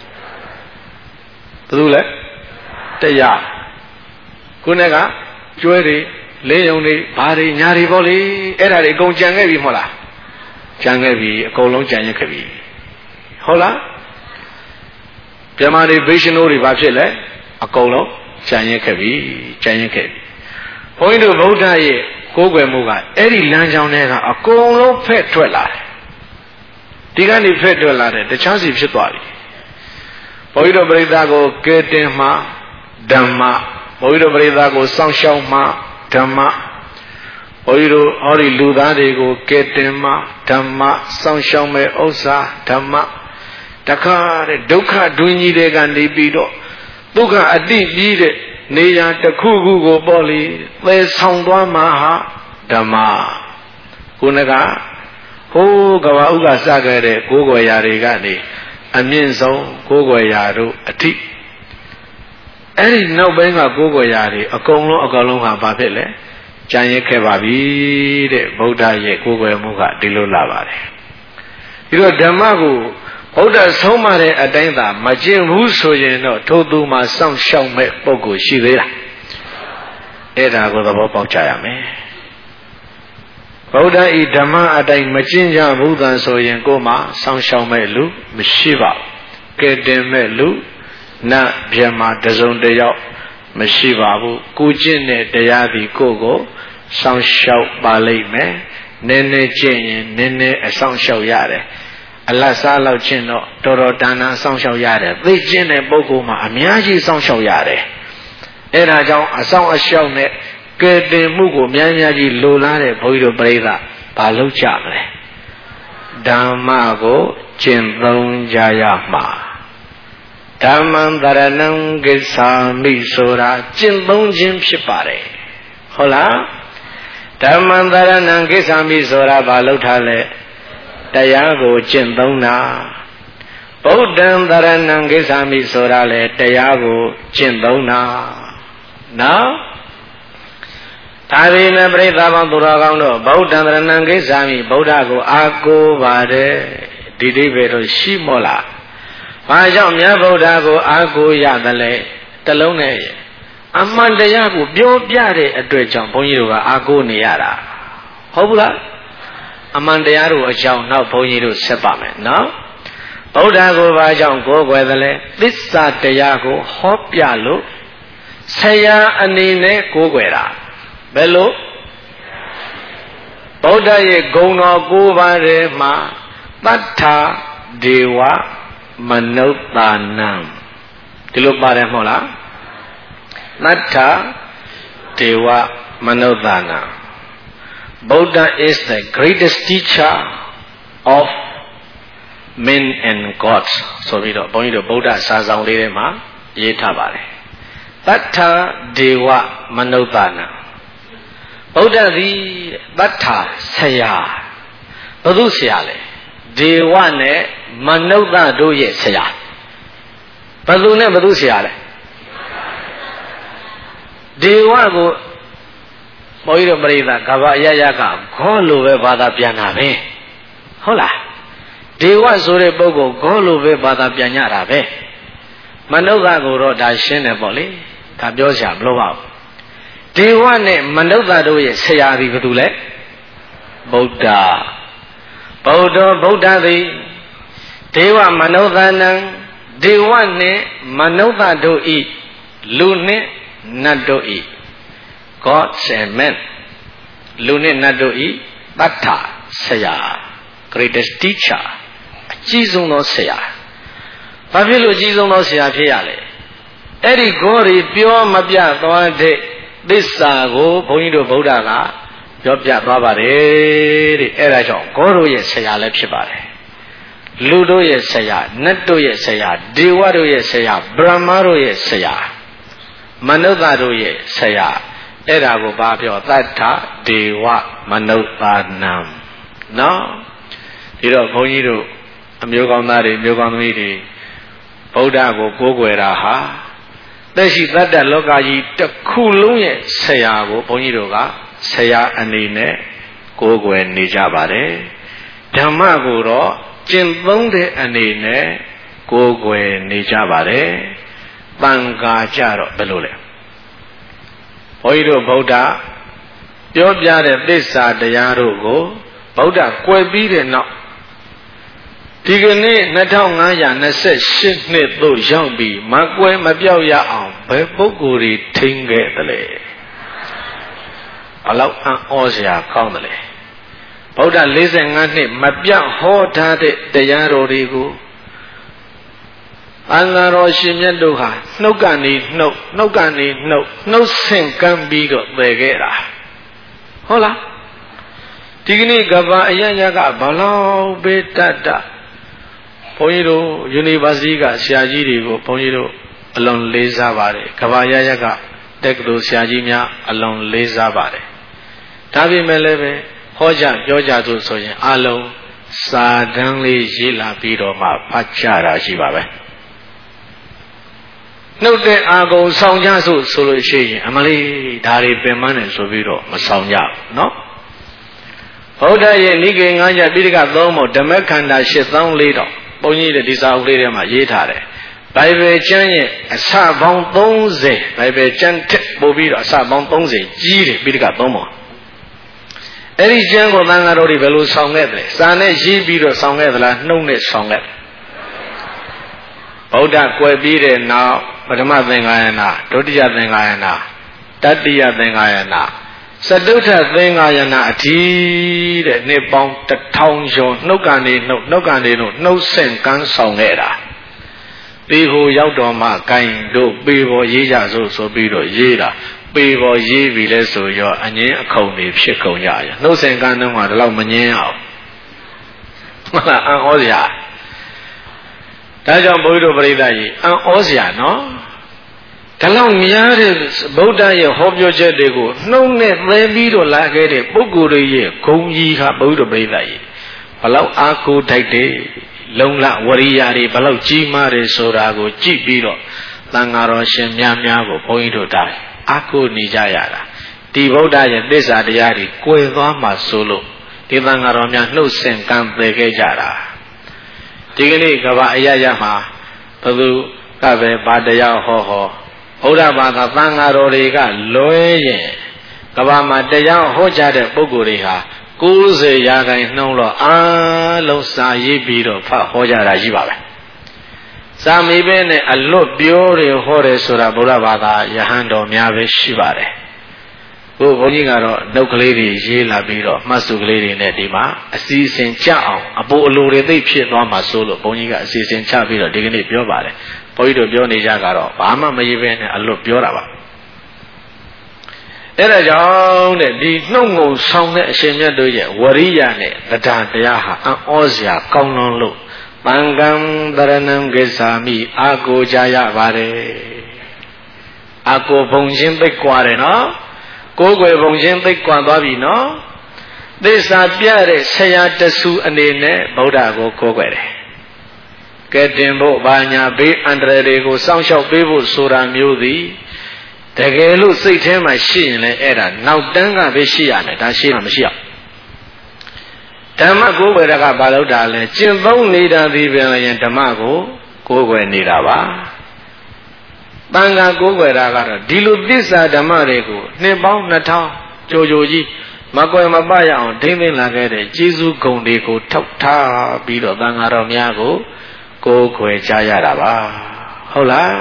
Speaker 1: ဘယ်သူလဲတရားခုနကကျွဲတွေလေးယုံတွေဘာတွေညာတွေပေါ့လေအဲ့ဒါတွေအကုန်ကြံခဲ့ပြီမဟုတ်လားကြံခဲ့ပြီအကုန်လုံးကြံရခဲ့ပြီဟုတ်လားပြမတွေဘေးရှင်တို့တွေဘာဖြစ်လဲအကုန်လုံးကြံရခဲ့ပြီကြံရခဲ့ပြီဘုန်းကြီးတို့ဗုဒ္ဓရဲ့ကိုးကွယ်မှုကအဲ့ဒီလမ်းကြောင်းတွေကအကုန်လုံးဖက်ထွက်လာတယ်ဒီကနေဖက်ထွက်လာတယ်တခြားစီဖြစ်သွားပြီဘုန်းကြီးတို့ပရိသတ်ကိုကဲတင်မှဓမ္မဘုန်းကြီးတို့ပရိသတ်ကိုစောင့်ရှောက်မှဓမ္မဘုန်းကြီးတို့ဟောဒီလူသားတွေကိုကဲတင်မှဓမ္မစောင့်ရှောက်မဲ့ဥစ္စာဓမ္မတခါတဲ့ဒုက္ခတွင်းကြီးတွေကနေပြီးတော့ဒုက္ခအတိပြီးတဲ့နေရာတစ်ခုခုကိုပေါ့လေသဲဆောင်သွားမှာဟာဓမ္မခုနကဟိုးကဘာဥကစခဲ့တဲ့ကိုးကွယ်ရာတွေကနေအမြင့်ဆုံးကိုးကွယ်ရာတို့အထိအဲ့ဒီနောက်ပိုင်းကကိုးကွယ်ရာတွေအကုန်လုံးအကုန်လုံးဟာဘာဖြစ်လဲကြံရခဲ့ပါပြီတဲ့ဗုဒ္ဓရဲ့ကိုးကွယ်မှုကဒီလိုလာပါတယ်ဒီတော့ဓမ္မကိုဘုရားဆုံးမတဲ့အတိုင်းသာမကျင့်ဘူးဆိုရင်တော့ထိုသူမှာစောင့်ရှောက်မဲ့ပုဂ္ဂိုလ်ရှိသေးလားအဲ့ဒါကိုသဘောပေါက်ကြရမယ်ဗုဒ္ဓဤဓမ္မအတိုင်းမကျင့်ကြဘူးသာဆိုရင်ကိုယ်မှာစောင့်ရှောက်မဲ့လူမရှိပါဘူးကဲတင်မဲ့လူနတ်ဗြဟ္မာတစုံတယောက်မရှိပါဘူးကိုကျင့်တဲ့တရားဒီကိုယ်ကိုစောင့်ရှောက်ပါလိမ့်မယ်နည်းနည်းကျင့်ရင်နည်းနည်းအဆောင်ရှောက်ရတယ်အလတ်စားလောက်ချင်းတော့တော်တော်တန်တန်စောင့်ရှောက်ရတယ်သိကျင့်တဲ့ပုဂ္ဂိုလ်မှာအများကြီးစောင့်ရှောက်ရတယ်အဲ့ဒါကြောင့်အဆောင်အရှောက်နဲ့ကဲတင်မှုကိုအများများကြီးလိုလားတဲ့ဘုန်းကြီးတို့ပြိဿဘာလုပ်ကြမလဲဓမ္မကိုကျင့်သုံးကြရမှာဓမ္မံတရဏံကိစ္ဆာမိဆိုတာကျင့်သုံးခြင်းဖြစ်ပါတယ်ဟုတ်လားဓမ္မံတရဏံကိစ္ဆာမိဆိုတာဘာလို့ထားလဲတရားကိုကျင့်သုံးတာဗုဒ္ဓံတရဏံကိစ္ဆာမိဆိုတာလေတရားကိုကျင့်သုံးတာနော်ဒါပေမဲ့ပြိဿဘောင်သူတော်ကောင်းတို့ဗုဒ္ဓံတရဏံကိစ္ဆာမိဗုဒ္ဓကိုအားကိုးပါတယ်ဒီအိဗေတို့ရှိမောလားဘာကြောင့်မြတ်ဗုဒ္ဓကိုအားကိုးရတယ်လဲတလုံးနဲ့အမှန်တရားကိုပြောပြတဲ့အတွက်ကြောင့်ဘုန်းကြီးတို့ကအားကိုးနေရတာဟုတ်ဘူးလားအမှန်တရားတို့အကြောင်းနောက်ဘုန်းကြီးတို့ဆက်ပါမယ်နော်ဗုဒ္ဓကိုဘာကြောင့်ကိုးကွယ်တယ်လဲသစ္စာတရားကိုဟောပြလို့ဆရာအနေနဲ့ကိုးကွယ်တာဘယ်လိုဗုဒ္ဓရဲ့ဂုဏ်တော်၉ပါးထဲမှာတတ္ထာဒေဝမနုဿာနံဒီလိုပါတယ်မဟုတ်လားတတ္ထာဒေဝမနုဿာနံ Buddha is the greatest teacher of men and gods ဆိုပြီးတော့ဘုန်းကြီးတို့ဗုဒ္ဓစာဆောင်လေးထဲမှာရေးထားပါတယ်တတ္ထာဒေဝမနုဿာနံဗုဒ္ဓသည်တတ္ထာဆရာဘုသူဆရာလေဒေဝနဲ့မနုဿတို့ရဲ့ဆရာဘယ်သူနဲ့ဘယ်သူဆရာလဲဒေဝကိုဘုန်းကြီးတို့ပရိသတ်ကဘာအရရကခေါ်လို့ပဲဘာသာပြန်တာပဲဟုတ်လားဒေဝဆိုတဲ့ပုဂ္ဂိုလ်ခေါ်လို့ပဲဘာသာပြန်ကြတာပဲမနုဿကိုတော့ဒါရှင်းတယ်ပေါ့လေဒါပြောစရာမလိုပါဘူးဒေဝနဲ့မနုဿတို့ရဲ့ဆရာသည်ဘယ်သူလဲဗုဒ္ဓဗုဒ္ဓဗုဒ္ဓသည်ဒေဝမနုဿနံဒေဝနှင့်မနုဿတို့ဤလူနှင့်နတ်တို့ဤ Gods and men လူနှင့်နတ်တို့ဤတတ္ထဆရာ greatest teacher အကြီးဆုံးသောဆရာဘာဖြစ်လို့အကြီးဆုံးသောဆရာဖြစ်ရလဲအဲ့ဒီကိုယ်ရီပြောမပြသွားတဲ့သစ္စာကိုဘုန်းကြီးတို့ဗုဒ္ဓကပြောပြသွားပါတယ်တဲ့အဲ့ဒါကြောင့်ကိုယ်တို့ရဲ့ဆရာလည်းဖြစ်ပါတယ်လူတို့ရဲ့ဆရာနတ်တို့ရဲ့ဆရာဒေဝတို့ရဲ့ဆရာဗြဟ္မာတို့ရဲ့ဆရာမနုဿတို့ရဲ့ဆရာအဲ့ဒါကိုဘာပြောတတ္ထဒေဝမနုဿာနံနော်ဒီတော့ဘုန်းကြီးတို့အမျိုးကောင်းသားတွေမျိုးကောင်းသမီးတွေဗုဒ္ဓကိုကိုးကွယ်တာဟာသက်ရှိတတ္တလောကကြီးတစ်ခုလုံးရဲ့ဆရာကိုဘုန်းကြီးတို့ကဆရာအနေနဲ့ကိုးကွယ်နေကြပါတယ်ဓမ္မကိုတော့ကျင့်သုံးတဲ့အနေနဲ့ကိုးကွယ်နေကြပါတယ်တန်ခါကြတော့ဘယ်လိုလဲဘုန်းကြီးတို့ဗုဒ္ဓပြောပြတဲ့သစ္စာတရားတို့ကိုဗုဒ္ဓကွယ်ပြီးတဲ့နောက်ဒီကနေ့နှစ်ထောင်ငါးရာနှစ်ဆယ့်ရှစ်နှစ်သို့ရောက်ပြီးမကွယ်မပြောက်ရအောင်ဘယ်ပုဂ္ဂိုလ်တွေထိန်းခဲ့သလဲဘလောက်အံ့ဩစရာကောင်းသလဲဗုဒ္ဓလေးဆယ်ငါးနှစ်မပြတ်ဟောထားတဲ့တရားတော်တွေကိုအင်္ဂါတော်ရှင်မြတ်တို့ဟာနှုတ်ကနေနှုတ်နှုတ်ကနေနှုတ်နှုတ်ဆင့်ကမ်းပြီးတော့ပယ်ခဲ့တာဟုတ်လားဒီကနေ့ကဘာအယံ့ရကဘလောက်ပဲတတ်တဘုန်းကြီးတို့ University ကဆရာကြီးတွေကိုဘုန်းကြီးတို့အလွန်လေးစားပါတယ်ကဘာရရကတက္ကသိုလ်ဆရာကြီးများအလွန်လေးစားပါတယ်ဒါပေမဲ့လည်းပဲဟောကြပြောကြသူဆိုရင်အလုံးစာတန်းလေးရေးလာပြီးတော့မှဖတ်ကြတာရှိပါပဲနှုတ်တဲ့အာကုံဆောင်ကြစို့ဆိုလို့ရှိရင်အမလေးဒါတွေပင်ပန်းတယ်ဆိုပြီးတော့မဆောင်ကြဘူးเนาะဗုဒ္ဓရဲ့နိကေငါးချက်ပိဋကသုံးဖို့ဓမ္မခန္ဓာရှစ်သောင်းလေးတော်ဘုန်းကြီးတွေဒီစာအုပ်လေးထဲမှာရေးထားတယ်ဘိုင်ဘယ်ကျမ်းရဲ့အစပေါင်းသုံးဆယ်ဘိုင်ဘယ်ကျမ်းထက်ပို့ပြီးတော့အစပေါင်းသုံးဆယ်ကြီးတယ်ပိဋကသုံးဖို့အဲ့ဒီကျမ်းကိုသံဃာတော်တွေဘယ်လိုဆောင်ခဲ့တယ်စာနဲ့ရေးပြီးတော့ဆောင်ခဲ့သလားနှုတ်နဲ့ဆောင်ခဲ့ဗုဒ္ဓကွယ်ပြီးတဲ့နောက်ပထမသင်္ဃာယနာဒုတိယသင်္ဃာယနာတတိယသင်္ဃာယနာစတုထသင်္ဃာယနာအထိတဲ့နှစ်ပေါင်းတစ်ထောင်ကျော်နှုတ်ကနေနှုတ်နှုတ်ကနေနှုတ်နှုတ်ဆင့်ကန်းဆောင်ခဲ့တာပေဟိုရောက်တော်မှဂိုင်တို့ပေပေါ်ရေးကြစို့ဆိုပြီးတော့ရေးတာပေပေါ်ရေးပြီလဲဆိုရောအငင်းအခုံတွေဖြစ်ကုန်ကြရနှုတ်ဆင့်ကန်းတော့မှဒီလောက်မငင်းအောင်မှန်လားအံ့ဩစရာဒါကြောင့်ဘုရားတို့ပြိဿကြီးအံ့ဩစရာနော်ဒါလောက်များတဲ့ဗုဒ္ဓရဲ့ဟောပြောချက်တွေကိုနှုံနဲ့သဲပြီးတော့လာခဲ့တဲ့ပုဂ္ဂိုလ်တွေရဲ့ဂုဏ်ကြီးဟာဘုရားတို့ပြိဿကြီးဘလောက်အားကိုးထိုက်တယ်လုံလဝရိယတွေဘလောက်ကြီးမားတယ်ဆိုတာကိုကြည့်ပြီးတော့သံဃာတော်ရှင်များများကိုဘုန်းကြီးတို့တာအားကိုးနေကြရတာဒီဗုဒ္ဓရဲ့သစ္စာတရားတွေကွယ်သွားမှဆိုလို့ဒီသံဃာတော်များနှုတ်ဆက်ကံပယ်ခဲ့ကြတာဒီကနေ့ကဘာအရရမှာဘယ်သူကပဲဘာတရားဟောဟောဘုရားဘာသာသံဃာတော်တွေကလွဲရင်ကဘာမှာတရားဟောကြားတဲ့ပုဂ္ဂိုလ်တွေဟာကိုးဆယ်ရာခိုင်နှုန်းတော့အားလုံးစာရေးပြီးတော့ဖတ်ဟောကြတာကြီးပါပဲစာမေးပဲနဲ့အလွတ်ပြောတယ်ဟောတယ်ဆိုတာဘုရားဘာသာယဟန်တော်များပဲရှိပါတယ်ကိုဘုန်းကြီးကတော့နှုတ်ကလေးတွေရေးလာပြီးတော့မှတ်စုကလေးတွေနဲ့ဒီမှာအစီအစဉ်ကြအောင်အပူအလိုတွေသိဖြစ်သွားမှာဆိုလို့ဘုန်းကြီးကအစီအစဉ်ချပြီးတော့ဒီကနေ့ပြောပါတယ်ဘုန်းကြီးတို့ပြောနေကြကတော့ဘာမှမရေးပဲနဲ့အလွတ်ပြောတာပါအဲ့ဒါကြောင့်တဲ့ဒီနှုတ်ငုံဆောင်တဲ့အရှင်မြတ်တို့ရဲ့ဝရိယနဲ့တရားတရားဟာအံ့ဩစရာကောင်းလွန်းလို့တန်ကံတရဏံကိစ္ဆာမိအာကိုကြရပါတယ်အာကိုဘုံချင်းသိကွာတယ်နော်ကိုယ်ွယ်ဘုံချင်းသိကွာသွားပြီနော်သစ္စာပြတဲ့ဆရာတဆူအနေနဲ့ဗုဒ္ဓကိုကိုးကွယ်တယ်ကဲတင်ဖို့ဘာညာဘေးအန္တရာယ်တွေကိုစောင့်ရှောက်ပေးဖို့ဆိုတာမျိုးသည်တကယ်လို့စိတ်ထဲမှာရှိရင်လည်းအဲ့ဒါနောက်တန်းကပဲရှိရမယ်ဒါရှိမှမရှိအောင်ဓမ္မကိုးကွယ်တာကဘာလို့တာလဲကျင့်သုံးနေတာဒီပြန်ရင်ဓမ္မကိုကိုးကွယ်နေတာပါတန်ခါကိုးကွယ်တာကတော့ဒီလိုသစ္စာဓမ္မတွေကိုနှစ်ပေါင်းနှစ်ထောင်ကြိုကြိုကြီးမကွယ်မပရအောင်ထိမ့်သိမ့်လာခဲ့တဲ့ကျေးဇူးဂုဏ်တွေကိုထောက်ထားပြီးတော့တန်ခါတော်များကိုကိုးကွယ်ကြရတာပါဟုတ်လား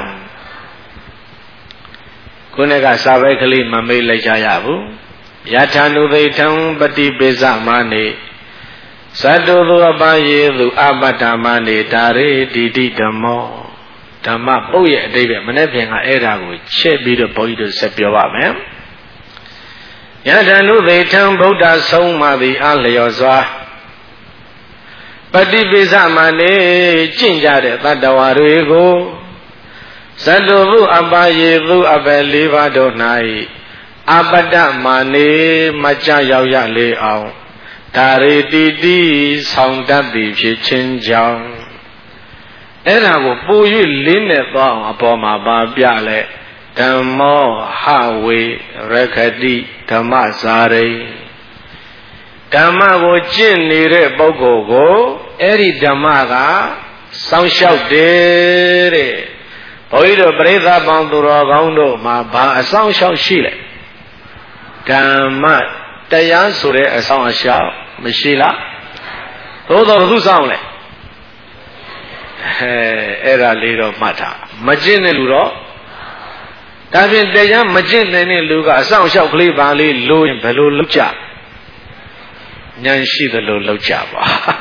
Speaker 1: ခုနကစာပဲကလေးမမေ့လိုက်ကြရဘူးယထာနုသိထံပฏิပိစမနေသတ္တုသောအပယေသူအပတ္တမနေတာရေတိတိဓမ္မောဓမ္မပုတ်ရဲ့အတိတ်ပဲမနေ့ပြင်ကအဲ့ဒါကိုချက်ပြီးတော့ဘုန်းကြီးတို့ဆက်ပြောပါမယ်ယထာနုသိထံဗုဒ္ဓဆုံးမသည်အလျော်စွာပฏิပိစမနေကျင့်ကြတဲ့တတ္တဝါတွေကိုသတ္တုဘုအပယေသူအပယ်လေးပါးတို့၌အပတ္တမာနေမကြရောက်ရလေအောင်ဒါရေတိတိဆောင်တတ်သည်ဖြစ်ခြင်းကြောင့်အဲ့ဒါကိုပို၍လင်းနေသွားအောင်အပေါ်မှာပါပြလဲဓမ္မောဟဝေရခတိဓမ္မဇာရိဓမ္မကိုကျင့်နေတဲ့ပုဂ္ဂိုလ်ကိုအဲ့ဒီဓမ္မကစောင့်ရှောက်တယ်တဲ့ဘုန်းကြီးတို့ပရိသတ်ပေါင်းသူတော်ကောင်းတို့မှာဘာအဆောင်ရှောက်ရှိလဲဓမ္မတရားဆိုတဲ့အဆောင်အရှောက်မရှိလားသို့တော်ဘုသူဆောင်လဲအဲအဲ့ဒါလေးတော့မှတ်ထားမကျင့်တဲ့လူတော့ဒါဖြင့်တရားမကျင့်နိုင်တဲ့လူကအဆောင်ရှောက်ကလေးပါလေးလိုရင်ဘယ်လိုလုပ်ကြဉာဏ်ရှိသလိုလုပ်ကြပါ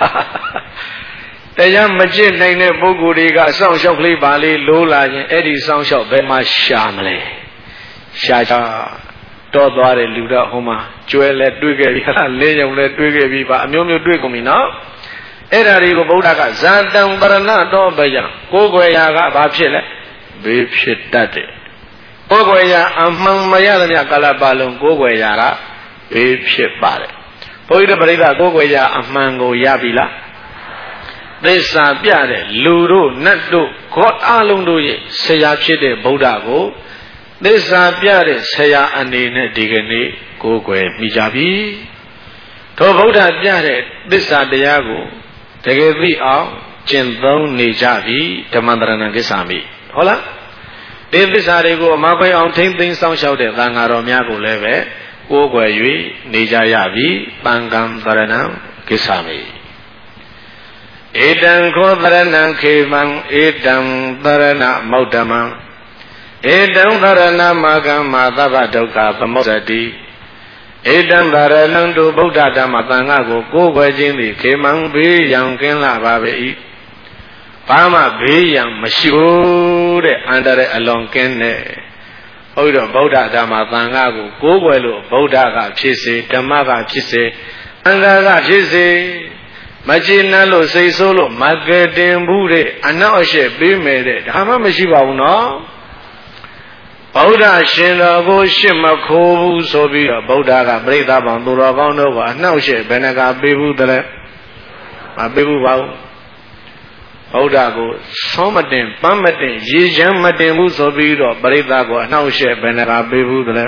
Speaker 1: တရားမကျင့်နိုင်တဲ့ပုဂ္ဂိုလ်တွေကအဆောင်ရှောက်ကလေးပါလေးလိုလာရင်အဲ့ဒီဆောင်ရှောက်ဘယ်မှာရှာမလဲရှာကြတော့သွားတယ်လူတော့ဟိုမှာကျွဲလဲတွေးခဲ့ပြီဟာလင်းရုံလဲတွေးခဲ့ပြီပါအမျိုးမျိုးတွေးကုန်ပြီနော်အဲ့ဒါတွေကိုဗုဒ္ဓကဇာတံပရဏတော်ဘယံကိုယ်ွယ်ရာကဘာဖြစ်လဲဘေးဖြစ်တတ်တယ်ကိုယ်ွယ်ရာအမှန်မရသမျှကာလပတ်လုံးကိုယ်ွယ်ရာကဘေးဖြစ်ပါတယ်ဘုန်းကြီးတို့ပရိသတ်ကိုယ်ွယ်ရာအမှန်ကိုရပြီလားသစ္စာပြတဲ့လူတို့နတ်တို့ခေါ်အလုံးတို့ရဲ့ဆရာဖြစ်တဲ့ဗုဒ္ဓကိုသစ္စာပြတဲ့ဆရာအနေနဲ့ဒီကနေ့ကိုယ်ွယ်မိကြပြီထိုဗုဒ္ဓပြတဲ့သစ္စာတရားကိုတကယ်သိအောင်ကျင့်သုံးနေကြပြီဓမ္မတရဏံကိစ္ဆာမိဟုတ်လားဒီသစ္စာတွေကိုအမခွဲအောင်ထိမ့်သိမ်းဆောင်ရှောက်တဲ့သံဃာတော်များကိုလည်းပဲကိုယ်ွယ်၍နေကြရပြီပံကံတရဏံကိစ္ဆာမိဧတံခောတရဏံခေမံဧတံတရဏမောဒ္ဓမံဧတံတရဏမာကံမာသဗ္ဗဒုက္ခသမုဒ္ဒတိဧတံတရဏံတို့ဗုဒ္ဓဓမ္မသံဃာကိုကိုးကွယ်ခြင်းသည်ခေမံဘေးရန်ကင်းလာပါပေ၏ဘာမှဘေးရန်မရှိဘူးတဲ့အန္တရာယ်အလွန်ကင်းတဲ့ဟုတ်တော့ဗုဒ္ဓဓမ္မသံဃာကိုကိုးကွယ်လို့ဗုဒ္ဓကဖြစ်စေဓမ္မကဖြစ်စေအန္တရာယ်ကဖြစ်စေမချေနပ်လို့စိတ်ဆိုးလို့မာကတ်တင်ဘူးတဲ့အနောက်အရှက်ပေးမယ်တဲ့ဒါမှမရှိပါဘူးနော်ဗုဒ္ဓရှင်တော်ကိုရှစ်မခိုးဘူးဆိုပြီးတော့ဗုဒ္ဓကပြိဿပေါင်းသူတော်ကောင်းတို့ကအနောက်ရှက်ဘယ်နှကပေးဘူးတဲ့မပေးဘူးပါဘူးဗုဒ္ဓကိုသောမတင်ပန်းမတင်ရေချမ်းမတင်ဘူးဆိုပြီးတော့ပြိဿကိုအနောက်ရှက်ဘယ်နှကပေးဘူးတဲ့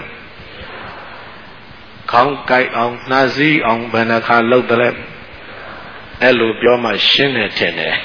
Speaker 1: ခေါင်းကိုက်အောင်နှာစည်းအောင်ဘယ်နှခါလှုပ်တဲ့အဲ့လိုပြောမှရှင်းတယ်ထင်တယ်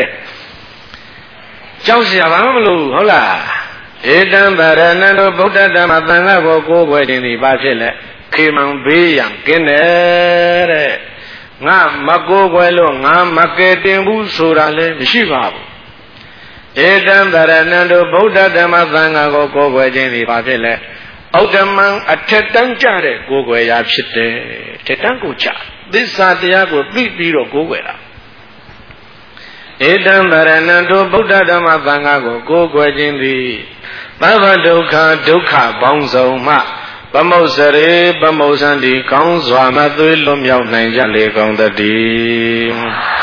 Speaker 1: ကြောက်เสียဘာမှမလို့ဟုတ်လားဧတံဗရဏံတို့ဗုဒ္ဓဓမ္မသံဃာကိုကိုးကွယ်ခြင်းဒီဘာဖြစ်လဲခေမံဘေးရန်ကင်းတယ်တဲ့ငါမကိုးကွယ်လို့ငါမကယ်တင်ဘူးဆိုတာလည်းမရှိပါဘူးဧတံဗရဏံတို့ဗုဒ္ဓဓမ္မသံဃာကိုကိုးကွယ်ခြင်းဒီဘာဖြစ်လဲဩတ္တမံအထက်တန်းကြတဲ့ကိုးကွယ်ရာဖြစ်တယ်ထက်တန်းကိုကြသစ္စာတရားကိုသိပြီးတော့ကိုးကွယ်တာဧတံဗရဏံတို့ဗုဒ္ဓဓမ္မသံဃာကိုကိုးကွယ်ခြင်းသည်သဗ္ဗဒုက္ခဒုက္ခပေါင်းစုံမှပမုစ္ဆရေပမုစ္ဆန္တိကောင်းစွာမသွေးလွတ်မြောက်နိုင်ကြလေကုန်သတည်း